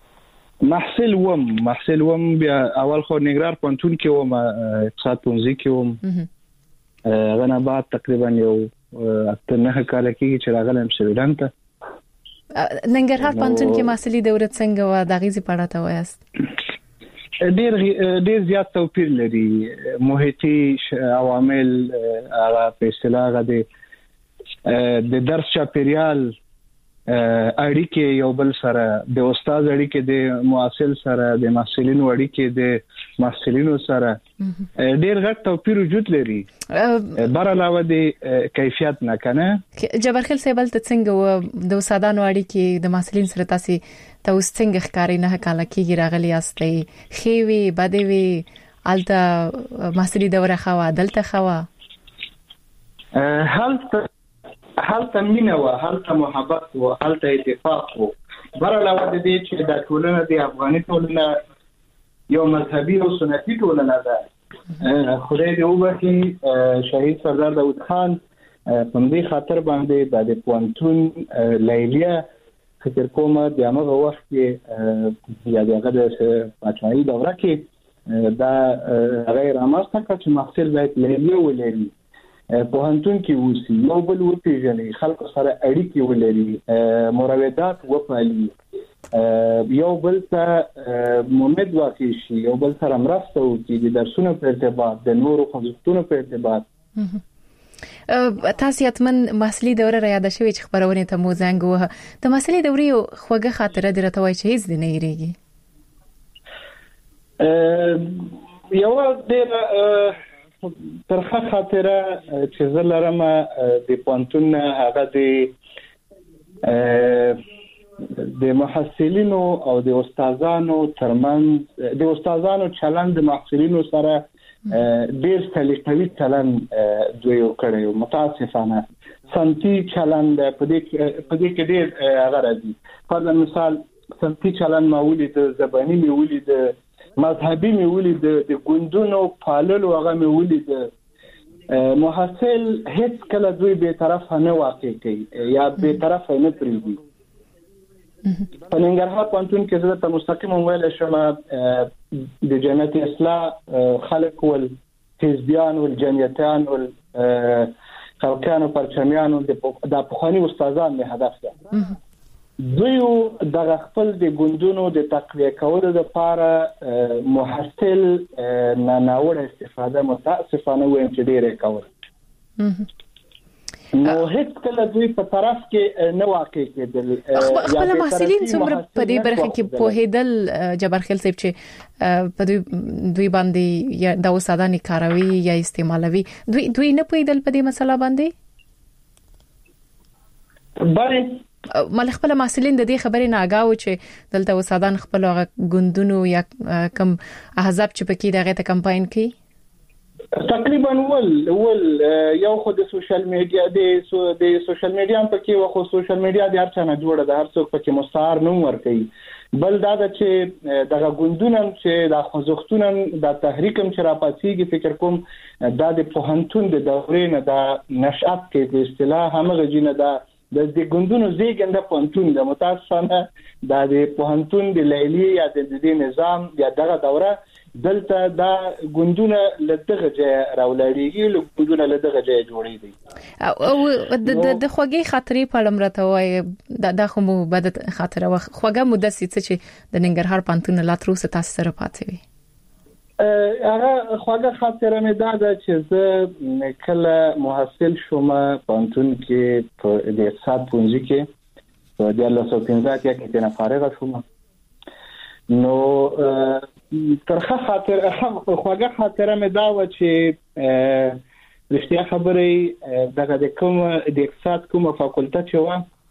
محصل وم بیا اول خو نګرار پونتون کې وم اقتصاد پونځي کې وم غنا بعد تقریبا یو اته نه کال کې چې راغلم سویډن ته ننګرهار پونتون کې محصلي دوره څنګه و د غیزي پړه ته وایست ډیر زیات توپیر لري محیطي عوامل هغه په اصطلاح د درس چاپیریال اړیکې یو بل سره د استاد اړیکې د معاصل سره د محصلینو اړیکې د محصلینو سره ډیر غټ توپیر وجود لري بر علاوه د کیفیت نه کنه جبر خیل صاحب ته څنګه و د استادانو اړیکې د محصلین سره تاسو څنګه ښکاری نه کاله کېږي راغلی استي خېوي بدوي الته محصلي دوره خوا دلته خوا حالته مینه و حالته محبت و حالته اتفاق و بر علاوه د دې چې د ټولنه د افغاني ټولنه یو مذهبي او سنتي ټولنه ده خدای دې وبخي شهید سردار داود خان په دې خاطر باندې د پونتون لیلیه فکر کوم د هغه وخت کې یا دغه د پاتمایي دوره کې دا غیر اماسته چې محصل باید لیلیه ولري په هنتون کې وسی یو بل وپیژني خلکو سره اړیکې ولري مراودات وپالي یو بل ته مومد واقع شي یو بل سره مرسته وکړي د درسونو په ارتباط د نورو خوځښتونو په ارتباط تاسو یتمن محصلي دوره را یاد شوي چې خبرونه ته مو زنګ وه د محصلي دورې خوږه خاطره درته وای چې هیڅ نه یریږي یو ډېر ترخه خاطره چې زلرم د پونتون هغه د محصلینو او د استادانو ترمنځ د استادانو چلند د محصلینو سره ډېر سلیقوي چلند دوی وکړي متاسفانه سنتي چلند په دې کې ډېر هغه راځي په مثال سنتي چلند مولي د زبانی مولي د مذهبي مې ولید د ګوندونو پاللو هغه مې ولید محصل هیڅ کله دوی به طرف نه واقع کوي یا به طرف نه پریږدي په ننګرهار پونتون کې زه ته مستقیم ویل شم د جمعیت اصلاح خلق ول حزبيان ول جمعیتان ول خلقانو پرچمیانو د پخوانی استادان مې هدف ده دوی د خپل د ګوندونو د تقویه کولو لپاره محصل نه ناوړه استفاده متاسفانه وایم چې ډیره کوي نو هیڅ کله دوی په طرف کې نه واقع کېدل خپل محصلین څومره په دې برخه کې په هیدل جبر خیل صاحب چې په دوی باندې یا د استادانو کاروي یا استعمالوي دوی نه پوهیدل په دې مسله باندې بله مال خپل محصلین د دې خبرې نه آگاه و چې دلته استادان خپل غوندونو یا کم احزاب چې پکې دغه ته کمپاین کوي تقریبا ول یو خو د سوشل میډیا د سوشل میډیا په کې خو سوشل میډیا د هر چا نه جوړه ده هر څوک پکې مستعار نوم ورکوي بل دا چې دغه ګوندونه چې د خوځښتونو د تحریک هم چې راپاتېږي فکر کوم دا د پوهنتون د دورې نه د نشأت کې د اصطلاح همغه جنه ده د ګوندونو زیږنده پونتون د متاسفانه د پوهنتون د لیلیه یا د دې نظام یا دغه دوره دلته دا ګوندونه لدغه ځای راولېږي ګوندونه لدغه ځای جوړېږي او د خوږی خاطرې په اړه راته وای دا خو مو بد خاطره خوږه مده چې د ننګرهار پونتون لا تر اوسه تاسو سره پاتې وي هغه خواږه خاطره مې دا ده چې زه کله محصل شوم پونتون کې په د اقتصاد پونځي کې په 2015 کې نه فارغ شوم نو ترخه خواږه خاطره مې دا و چې رښتیا خبرې دغه د اقتصاد کومه فاکولټه چې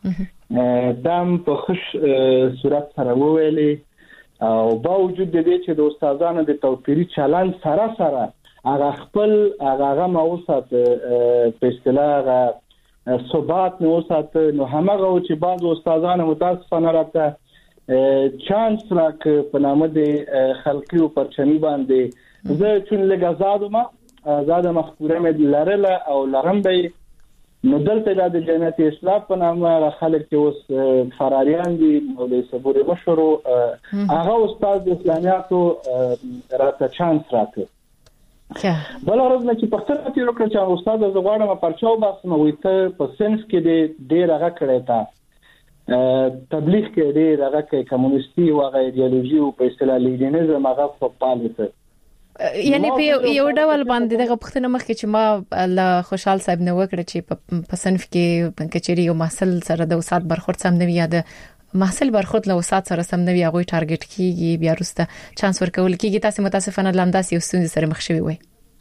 و دام په خوش صورت سره وویلې او باوجود د دې چې د استادانو د توپیري چلند سره هغه خپل هغه موثق په اصطلاح ثبات نو سات نو همغه چې بعض استادانو متاسفانه راته چانس راک په نامه د خلقي او پرچمي باندې زه چې لګ آزاد مخکوره مې لرله او لرم به نو دلته د جنت اسلام په نامه خلک چې اوس فراریان دي مولوی صبوري مشورو هغه استاد د اسلامیاتو راته چانس راکړ بل ورځ نه چې پښتنه تیر کړ چې استاد زغواړم پرچاو باسم وې ته په سنس کې ډېر هغه کړی تا تبلیغ کې ډېر هغه کې کمونیستي او هغه ایدئولوژي او په اصطلاح لیډینزم هغه په پالیته یعنی په یو ډول باندې دغه پښتنه مخکې چې ما له خوشحال صاحب نو وکړه چې په صنف کې کچېری او محصل سره د استاد برخورد سم نه ویاده محصل برخورد له استاد سره سم نه وی هغه ټارګټ کیږي بیا وروسته چانس ورکول کیږي تاسو متاسفانه لانداسي او ستونزې سره مخ شوي وي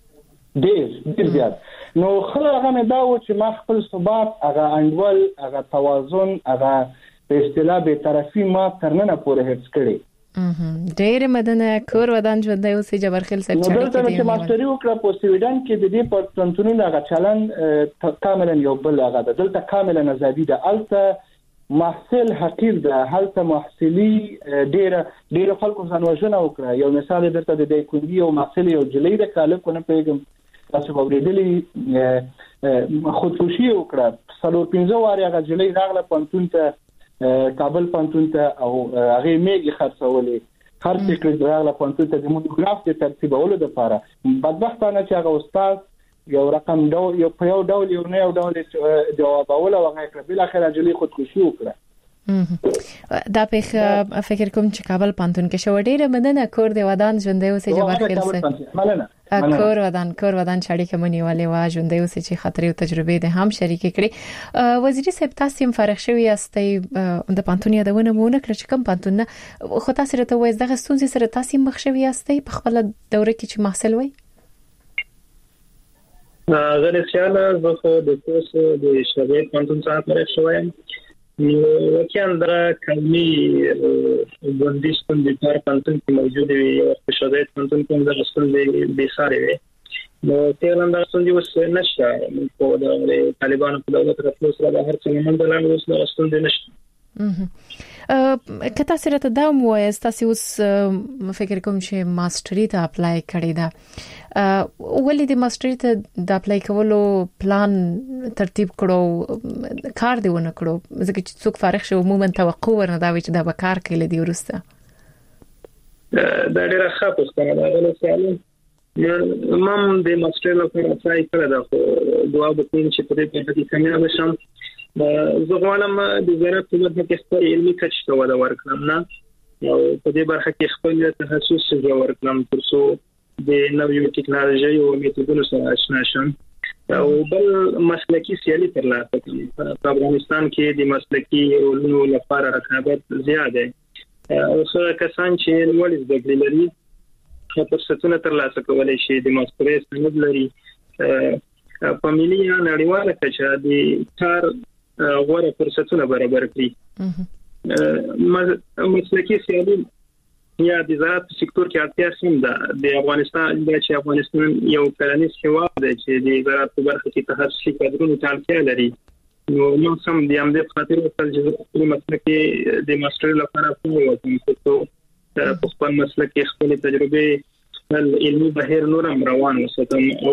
ډېر زیات نو خلک هغه نه دا و چې ما خپل ثبات هغه انډول هغه توازن هغه په اصطلاح به طرفي ما ترنه پورې هڅ کړی ډېر مدنه کور ودان ژوند یو سي جبرخیل صاحب چې دې ماستری وکړه په سویډن کې د دې پرتنتونونو هغه چلن کاملا یو بل هغه دلته کاملا ازادي ده الته محصل حقیر ده هلته محصلي ډېر خلکو ځانوژنه وکړه یو مثال درته د دې کوندي او محصل یو جلې د کاله کو نه پیغام تاسو اوریدلې خودکشي وکړه څلور 15 واره هغه جلې راغله پنتون ته کابل پانتون ته او هغه میګي خرڅولې خرڅ کړی راغله پانتون ته د مونوګراف د ترتیبولو لپاره بدبختانه چې هغه استاد یو رقم یو په یو ډول یو نه یو ډول جوابول او هغه کړ بل اخر اجلی خودکشي وکړه دا په فکر کوم چې کابل پانتون کې شو ډیره مدنه کور دی ودان ژوندې اوسې جبرخیل سه کور ودان چاړي کمنی والے وا ژوندې اوسې چې خطرې او تجربې د هم شریک کړي وزیر صاحب تاسو هم فارغ شوی یاستئ د پانتون یادونه مونږ کړ چې کوم پانتون خو تاسو راته وایي دغه ستونزې سره تاسو مخ شوی یاستئ په خپل دوره کې چې محصل وای غیر خیال زه د تاسو د شریک پانتون څخه فارغ شوم وکیان در کمی بندیستون دیگر پانتون که موجود وی وقت شده پانتون که در اصول بیساری وی تیغلان در اصول دیوست نشتا که طالبان که دولت رفلوس را بحر چنمان دلان روز در اصول دی نشتا که تاسو راته دا وایي تاسو اوس فکر کوم چې ماستری ته اپلای کړی دا ولې د ماستری ته د اپلای کولو پلان ترتیب کړو کار دی ونه کړو ځکه چې څوک فارغ شو عموما توقع ورنه دا وي چې دا به کار کوي لدی ورسته دا ډیره ښه پوښتنه ده غواړم مم د ماستری لپاره اپلای کړی دا خو دعا وکړم چې په دې کې کامیاب شم زه غواړم د زراعت په برخه کې خپل علمي کچ ته وده ورکړم نه او په دې برخه کې خپل تخصص جوړ کړم ترڅو د نویو ټکنالوژي او میتودونو سره آشنا شم او بل مسلکی سیالي ترلاسه کړم په افغانستان کې د مسلکی علومو لپاره رقابت زیات دی او څو کسان چې لوړ زده کړې لري فرصتونه ترلاسه کولای شي د ماستری سند لري په ملي یا نړیواله کچه د کار غوړه فرصتونه برابر کړي مسلکی سیالي یا د زراعت سکتور کې اړتیا هم ده د افغانستان یو کلنیز هیواد دی چې د زراعت په برخه کې تخصصي کادرونو ته اړتیا لري نو موږ هم د همدې خاطر خپل مسلکی د ماستر لپاره کوو چې په خپل مسلک کې خپل تجربه علمي بهیر نورم روان وساتم او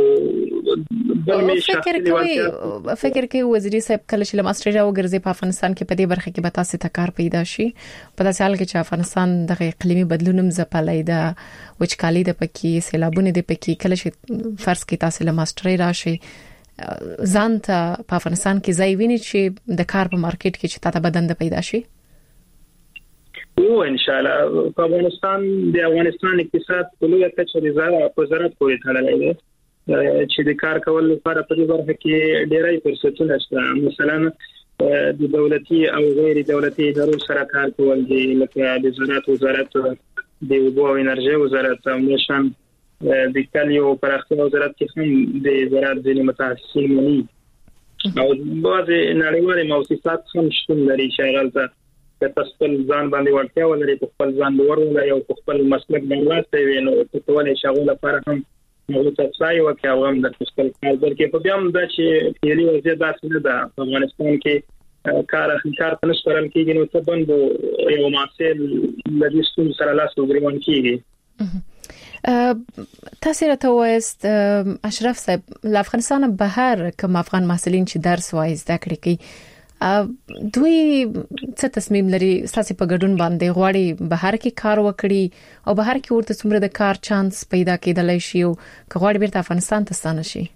فکر کوي وزیر صاحب کله چې ماستر راوګرځي په افغانستان کې په دې برخه کې به تاسو ته کار پیدا شي په داسې حال کې چې افغانستان د اقلیمي بدلونم زپلای دا وچکالي د پکې سیلابونه د پکې کله چې فرض کې تاسو له ماستر راشي ځان ته په افغانستان کې ځای ویني چې د کار په مارکیټ کې چې تاسو بدن د پیدا شي او ان شاء الله په افغانستان اقتصاد په لویه کچه د زراعت پورې تړلی دی چې د کار کول لپاره په دې برخه کې ډېرای فرصتونه شته مثلا د دولتي او غیر دولتي ادارو سره کار کول دي لکه د زراعت وزارت د اوبو او انرژي وزارت مشان د کلیو پراختیا وزارت کې هم د زراعت ځینې متخصصین مني او بعض نړیوال موسسات هم شتون لري چې هغه ته خپل ځان باندې ورتیا ولري په خپل ځان باور ولري او په خپل مسلک باندې وي نو په ټولې شغله لپاره هم نو تاسو یو کې اوم د خپل کار کې په بیا هم د چې پیلي وضعیت داسې نه ده په افغانستان کې کار تنس پرل کېږي نو څه بندو یو معسل د دې سره لاس وګریوان کېږي تاسو راته وایست اشرف صاحب له افغانستان بهر کوم افغان محصلین چې درس وایي زده کړی کوي دوی څه تصمیم لري ساسي په ګډون باندې غواړي بهر کې کار وکړي او بهر کې ورته څومره د کار چانس پیدا کېدلای شي او غواړي بیرته افغانستان ته ستانه شي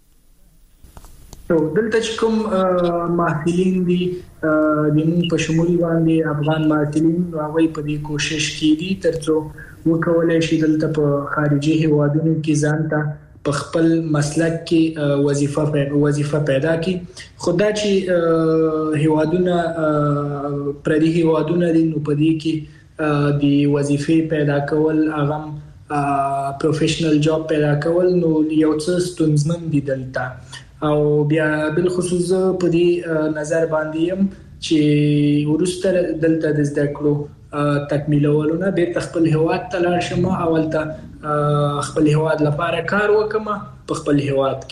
دلته چې کوم محصلین دي د موږ په شمول باندې افغان محصلین هغه په دې کوشش کوي ترڅو وکولای شي دلته په خارجي هیوادونو کې ځان ته په خپل مسلک کې وظیفه پیدا کړي خدا چې هیوادونه پردي هیوادونه دي نو په دې کې د وظیفې پیدا کول هغه پروفیشنل جاب پیدا کول نو یو څه ستونزمن دي دلته او بیا بل خصوص په دې نظر باندې يم چې ورسته دلته د زده کړو تکمیلولونه به خپل هیواد ته لاړ شم اول ته خپل هیواد لپاره کار وکم په خپل هیواد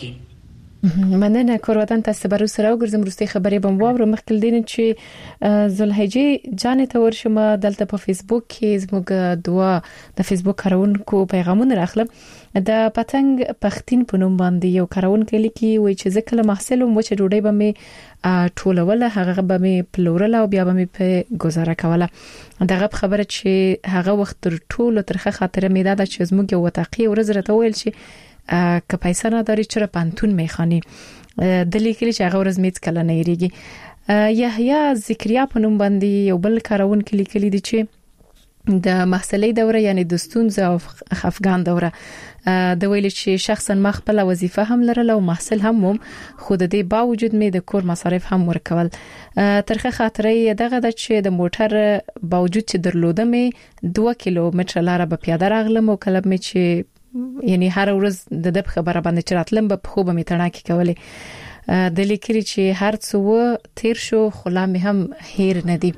کې مننه کوروتن تاسو برو سره وګرځم وروستي خبرې بم وره مخکې دین چې زلحجې جان ته ورشم دلته په فیسبوک کې زموږ دوا د فیسبوک کارونکو پیغامونه راخلم د پتنګ پختین په نوم باندې یو کارونکو لیکي وای چې ځکه محصل مو چې ډوډۍ به می ټولوله هغه به می پلورل او بیا به می په گزاره کوله دغه خبره چې هغه وخت تر ټولو ترخه خاطره می داده چې زموږ یو وتاقي ورزره ته ویل چې که پیسې نه داري چې پانتون میخانی د لیکلي چې هغه ورځ میت کله نه یریږي یحیی ذکریا په نوم باندې یو بل کارونکو لیکلي دي چې د محصلې دوره یعنی د ستونزې او افغان دوره د ویل چې شخصا ما خپل وظیفه هم لرله او محصل هم خو د دې باوجود مې د کور مصارف هم ورکول ترخه خاطرې دغه د چې د موټر باوجود چې درلودم 2 کیلومتر لاره به پیاده راغلم او کله مې چې یعنی هر ورځ د دب خبره باندې چراتلم به خو به می تڼاکي کولې د لیکري چې هر څو تیر شو خلام هم هیر ندی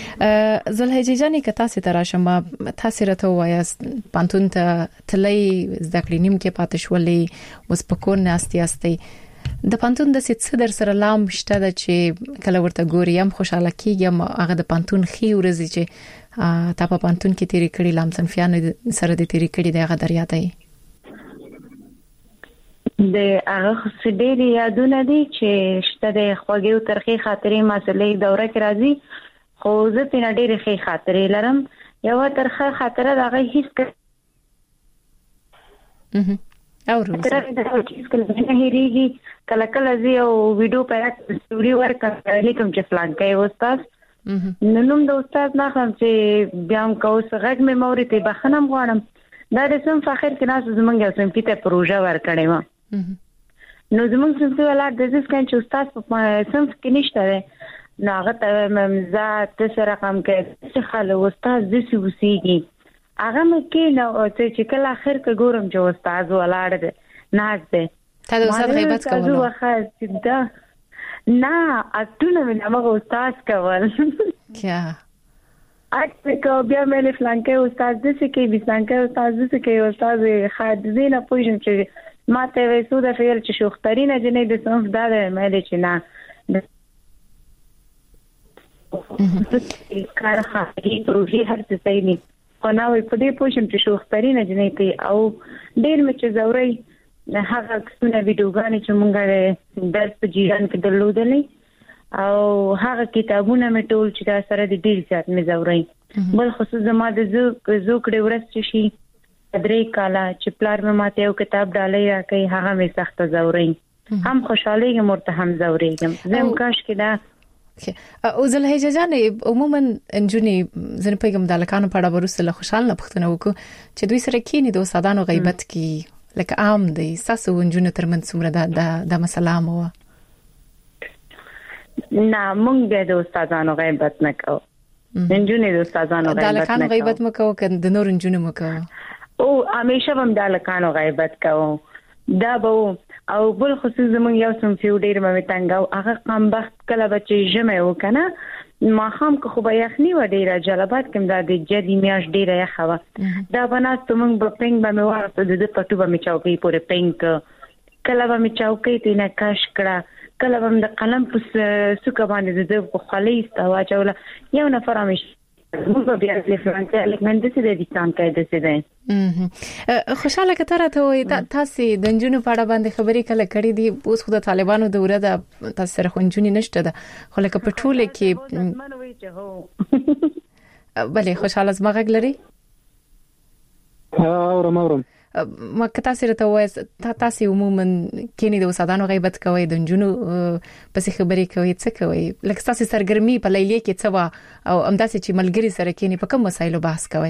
زلحجې جانې که تاسو تراشم تاسو راته وایاست پانتون ته تلې ذکر نیم کې پاتې شولې وس پکور نه استي د پانتون د څه در سره لام شته د چې کله ورته ګوري هم خوشاله کیږم هغه د پانتون خي ورزي چې تا په پانتون کې تیری کړی لام صنفیان سره د تیری کړی دغه دریا دی د هغه سړي یادونه دي چې شته د خوږیو ترخی خاطرې مسلې دوره کې راځي خو زه په ډېرې ښې خاطرې لرم یو ترخه خاطره دغه هیڅ او روزه کله هېریږي کله کله زه یو ویډیو په سټوري ورکړم لیکم چې فلان کوي استاد نوم د استاد نه خلم چې بیا هم کوس غږ مې موري ته بخنم غواړم دا د سم فخر کې ناس زمونږ یو سم پیته پروژه ورکړې و نو زمونږ څنګه ولر د دې څنګه چې استاد په سم کې نشته نو هغه ته ممزه تاسو رقم کې چې خاله استاد د څه وسیږي هغه مکه نو چې کله اخر کې ګورم چې استاد ولر ده ناز ده تا د استاد غیبت کولو واخه نه اتونه مې هغه استاد کول کیا اته کو بیا مې فلانکې استاد د څه کې بيسانکې استاد د څه کې استاد خادزینه پوجم چې ما ته وېسو د فعل چې شوخترینه جنې د صنف دا مې چې نه کار خاطري پروژې هر څه صحیح نه خو نو په دې پوجم چې شوخترینه جنې ته او ډېر مې چې زوري هغه څونه ویډیوګانې چې مونږه درس په جیران کې درلودلې او هغه کتابونه مې ټول چې دا سره د ډیر زیات مې زوري بل خصوص زما د زوکړې ورځ شي درې کاله چې پلار مې ماته یو کتاب ډالۍ راکړي هغه مې سخت زوري هم خوشاله یم ورته هم زوريږم زم کاش کې دا او زلحجې جانې عموما انجونی زنه پیغام د لکانو په اړه ورسره خوشاله نه پختنه وکړو چې دوی سره کینی د استادانو غیبت کی لکه عام دی ساسو انجونی ترمن څومره د مسله مو نه مونږ د استادانو غیبت نه کوو انجونې د استادانو غیبت د لکانو غیبت مکو کنه د نور انجونې مکو او همیشه هم د لکانو غیبت کوو دا به او بل خصوص زمون یو سم فیو ډیر مې تنګاو هغه قام بخت کله بچي جمع وکنه ما خام که خو یخنی و ډیره جلبات کوم د جدي میاش ډیره یخوا دا بناست موږ په پنګ باندې ورته د پټو باندې چوکۍ پورې پنګ کله باندې چوکۍ تینا کاش کړه کله هم د قلم په سکه باندې د خولې استوا چوله یو نفر همیش موږ بیا د فرانسې لیکمنده سره د ځان کې د سده خوشاله کتره ته وي تاسو د انجونو په اړه باندې خبرې کله کړې دي اوس خو د طالبانو دوره د تاسو سره خنجونی نشته ده خو لکه په ټوله کې منوي چې هو بلې خوشاله زمغه لري اورم ما کتا سره ته وای تاسو عموما کینی د وسادانو غیبت کوي د جنونو پسې خبرې کوي څه کوي لکه تاسو سرګرمي په لیلیه کې څه وا او امداسې چې ملګری سره کینی په کوم مسایلو بحث کوي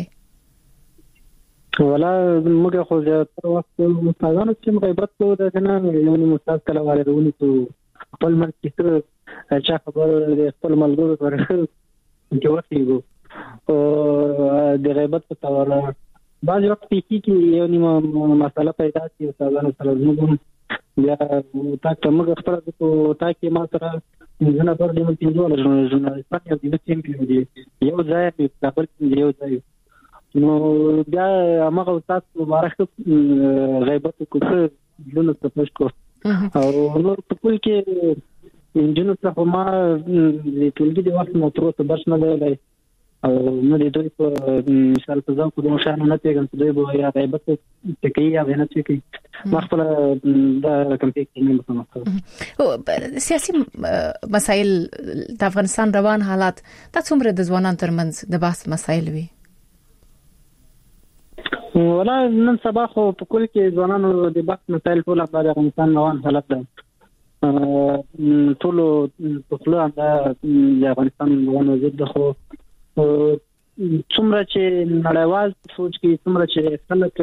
ولا موږ خو زیاتره وخت وسادانو چې غیبت کوو د کنه یو نو استاد کله والدونی ته خپل مرکه چا خبر د خپل ملګرو سره جوړیږي او د غیبت په تور بعض وخت کې یو نیمه مسله پیدا شي استادانو سره موږ بیا تاسو موږ خبره کوو تاسو ما سره څنګه پر دې متي جوړ ژورنالیستان یو د چیمپیون دی یو ځای په خپل یو ځای نو بیا هغه استاد مبارک غیبت کوي جنو څه کو او نور په کول کې جنو څه ما د ټولګي د وخت نو تر څو برش نه دی او نو د دوی په مثال په ځان کوم شان نه پیګم چې دوی به یا غیبت کوي یا نه کوي مخفل د کمپیوټر نه مخه سیاسي مسایل د افغانستان روان حالات د څومره د ځوانان ترمنځ د بحث مسایل وي ولا نن سبا خو په کول کې ځوانانو د بحث مسایل ټول په افغانستان روان حالت ده ټول په خپل د افغانستان روان وضعیت خو څومره چې نړیوال سوچ کې څومره چې خلک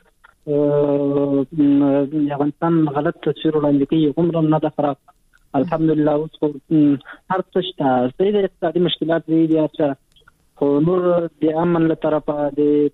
د افغانستان غلط تصویر وړاندې کوي عمره نه ده خراب الحمدلله اوس هر څه شته د اقتصادي مشکلات دي خو نور د امن له طرفه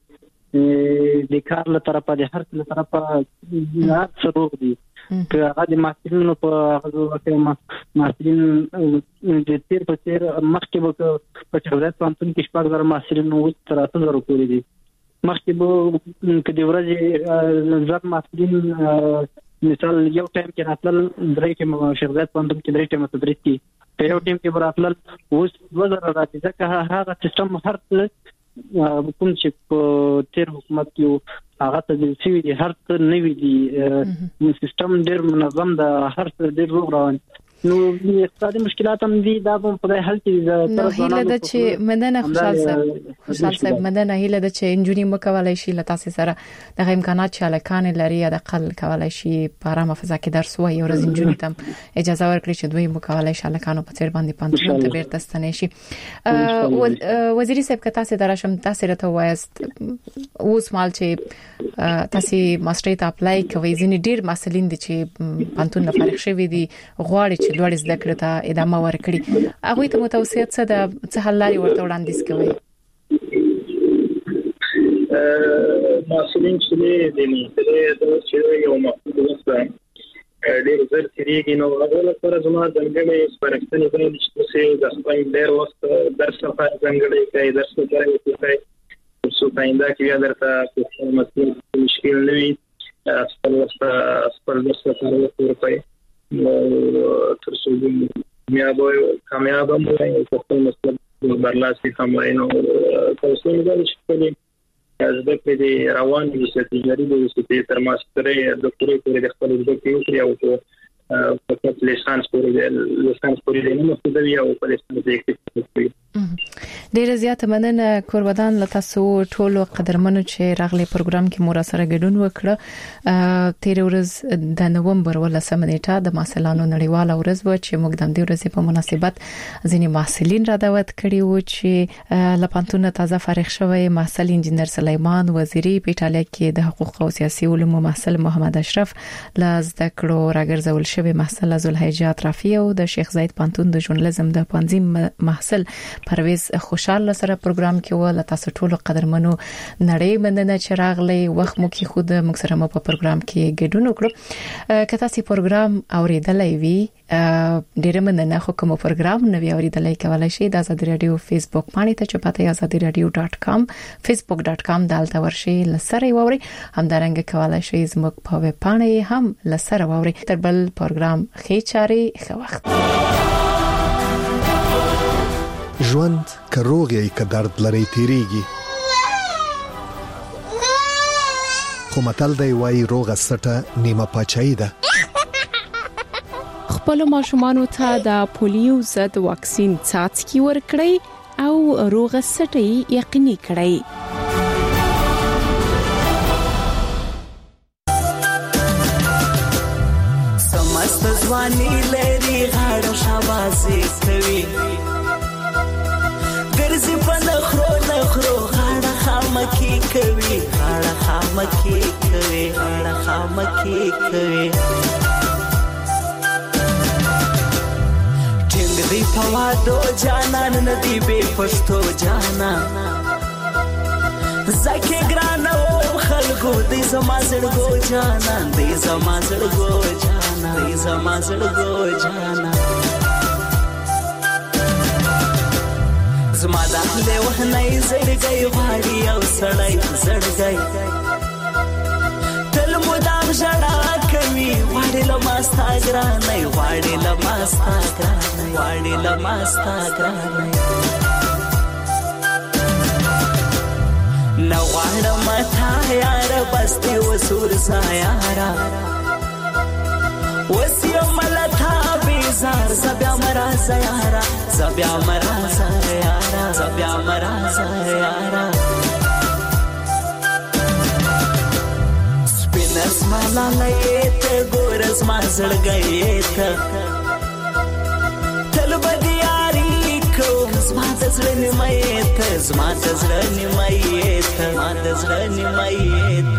د کار له طرفه د هر څه له طرفه هر څه روغ دي که هغه د محصلینو په هغه محصلین د تیر په تیر مخکې به په چوکۍ پانتون کې شپږ زره محصلین اوس تر 8000 پورې دي مخکې به کدي ورځې زړه محصلین مثال یو ټایم کې راتل درې کې شغلات پانتون کې درې ټایم تدریس کی په یو ټیم کې براتل اوس 2000 راځي ځکه هغه سیستم هر څه کوم چې په تیر حکومت کې هغه ته د سوي دي هر څه نوي دي سیستم ډېر منظم ده هر څه ډېر روغ روان نو اقتصادي مشکلات هم دي دا په خدای حل کې نو هیله ده چې مدنه خوشحال صاحب مدنه هیله ده چې انجونی مکوالای شي لته سره د امکانات چې الکان لري د اقل کولای شي په آرامه فضا کې درس وایي او انجونی تم اجازه ورکړي چې دوی مکوالای شي الکانو په تیر باندې پانتون ته بیرته ستنې شي وزیر صاحب کته سره درشم تاسو راته وایست اوس مال چې تاسو ماستری ته اپلای کوي ځینې ډیر مسلین دي چې پانتون نه فارغ شوی دي غواړي چې لوړ زده کړې ته ادامه ورکړي هغه ته متوسط څه حل لري ورته وړاندیز کوي مسلین چې د دې چې یو مفهوم وسه ډېر زر تیریږي نو هغه لپاره زما ځنګړې سپارښتنې باندې چې څه د خپل ډېر وخت درس لپاره ځنګړې کوي درس لپاره کوي څو پاینده کې بیا درته کوم مسله مشکل نه وي خپل درس لپاره کوي تر څو کامیاب مو وي په خپل مسله برلاسي کوي نو تاسو نه چې زده کړې دي روان دي چې تجاري دي تر ماسترې ډاکټري پورې د خپل زده کړې او په لیسانس پورې نه مستدوي او په لیسانس کې ډیره زیاته مننه قربان لته سو ټول قدرمنو چې راغلي پروګرام کې مور سره ګډون وکړه تیر ورځ د نومبر ولسمه نیټه د محصلانو نړیواله ورځ و چې موږ د دې ورځې په مناسبت ځینې محصلین را دعوت کړي وو چې لپانتون تازه فارغ شوی محصل انجنیر سلیمان وزیری په ایټالیا کې د حقوق او سیاسي علومو محصل محمد اشرف لزده کړو راګرځول شوی محصل زلحجه اطرافی او د شیخ زاید پانتون د ژورنالیزم د پنځم محصل پرویز خوشاله سره پروګرام کې ول تاسو ټول قدرمنو نړۍ مننه چې راغلي وخت مو کې خود موږ سره په پروګرام کې ګډون وکړو که تاسو پروګرام اوریدلای وي ډیر مننه خو کوم پروګرام نوی اوریدلای کولای شئ د آزاد رادیو فیسبوک باندې ته چپاته azadiradio.com facebook.com دالته ورشي لسره ووري همدارنګه کولای شئ زموږ په ویب باندې هم لسره ووري تر بل پروګرام خېچاري خو وخت ژوند کروغي ک درد لري تیریږي خو متل دی وای روغه سټه نیمه پچای ده خپل ماشومان ته د پولیو ضد واکسین څاڅکي ورکړئ او روغه سټي یقیني کړئ سمست ځواني لري غاړه شاباسي کوي ګرځي په نخرو غاړه خامکی کوي غاړه خامکی کوي غاړه خامکی کوي دی پوادو جانان ندی بے پشتو جانا زکی گرانا و خلقو دی زما زړګو جانا دی زما زړګو جانا دی زما زړګو جانا زما داخله وهنای زړګي غاړي او سړی زړګي تل مدام ژړا کوي واړې لماستا ګرانې واړې لماستا ګرانې واړې لماستا ګرانې نو واړه متا یار بستي وسور سایارا وسیو ملتا بیزار زبیا مرا سیارا زبیا مرا سیارا زبیا مرا سیارا نس مالا لایت ګورز ما زړګیت تل بدیاری کو زما د زړه نیمایت زما د زړه نیمایت ما د زړه نیمایت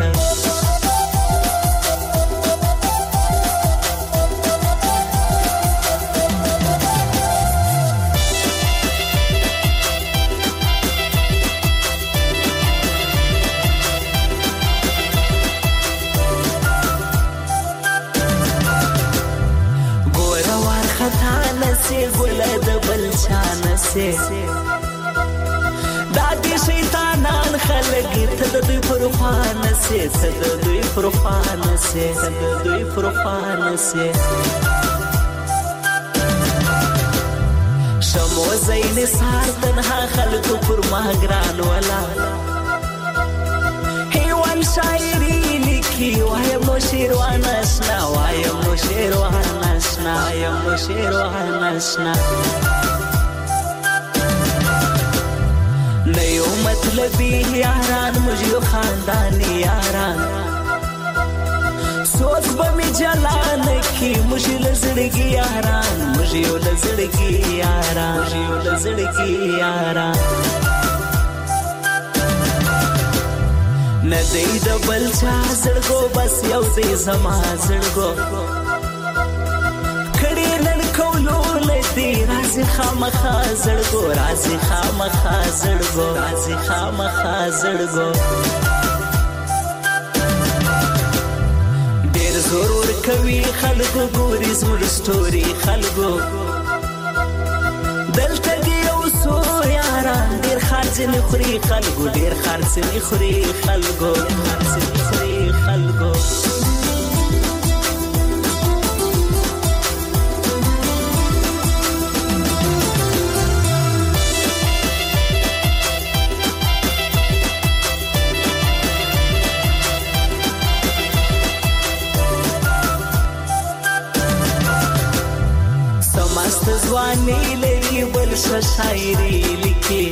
ګل د بلشان سي دادي شیطانان خلګ ته د دوی پروفان سي ته د دوی پروفان سي ته د دوی پروفان سي شمو زین ساتن ها خلق پر ماګران ولا هیوان شاعری لیکي وایم نو شیروان آشنا وایم نو شیروان آشنا وایم نو شیروان آشنا نیو مطلبی یاران مجھو خاندانی یاران سوچ بمی جلان کی مجھو لزڑگی یاران مجھو لزڑگی یاران مجھو لزڑگی یاران ندی د بلچا زړګو بس یو دی زما زړګو کړي نن کولو لدی راځي خامخا زړګو راځي خامخا زړګو راځي خامخا زړګو ډېر ضرور کوي خلکو ګوري زموږ ستوري خلکو دلته دی اوسو یاران ډېر خرڅ نه خوري خلکو ډېر خرڅ نه خوري خلکو خرڅ نه خوري خلکو ځواني لري بل شاعري لیکي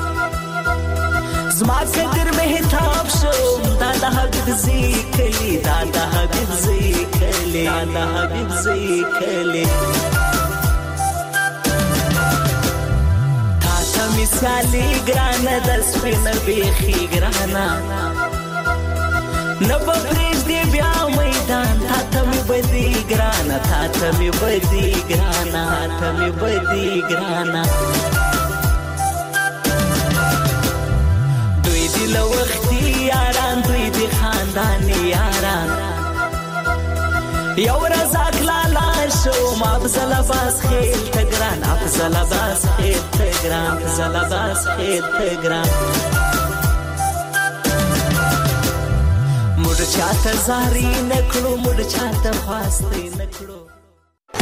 زما قدر مهتاب شو دا د حبيب ذکري دا د حبيب ذکري دا د حبيب ذکري تا ته مثالي ګرانه د سپین بيخي ګرانه نبا پریش دی بیا میدان تا ته می بدی ګرانه تا ته می بدی ګرانه تا ته می بدی ګرانه یاران دوی دی خاندانی یاران یو رزاق لالا شو افضل باز خیل تگران افضل باز خیل تگران افضل باز خیل تگران مړ چاته زاري نکړو مړ چاته خواسته نکړو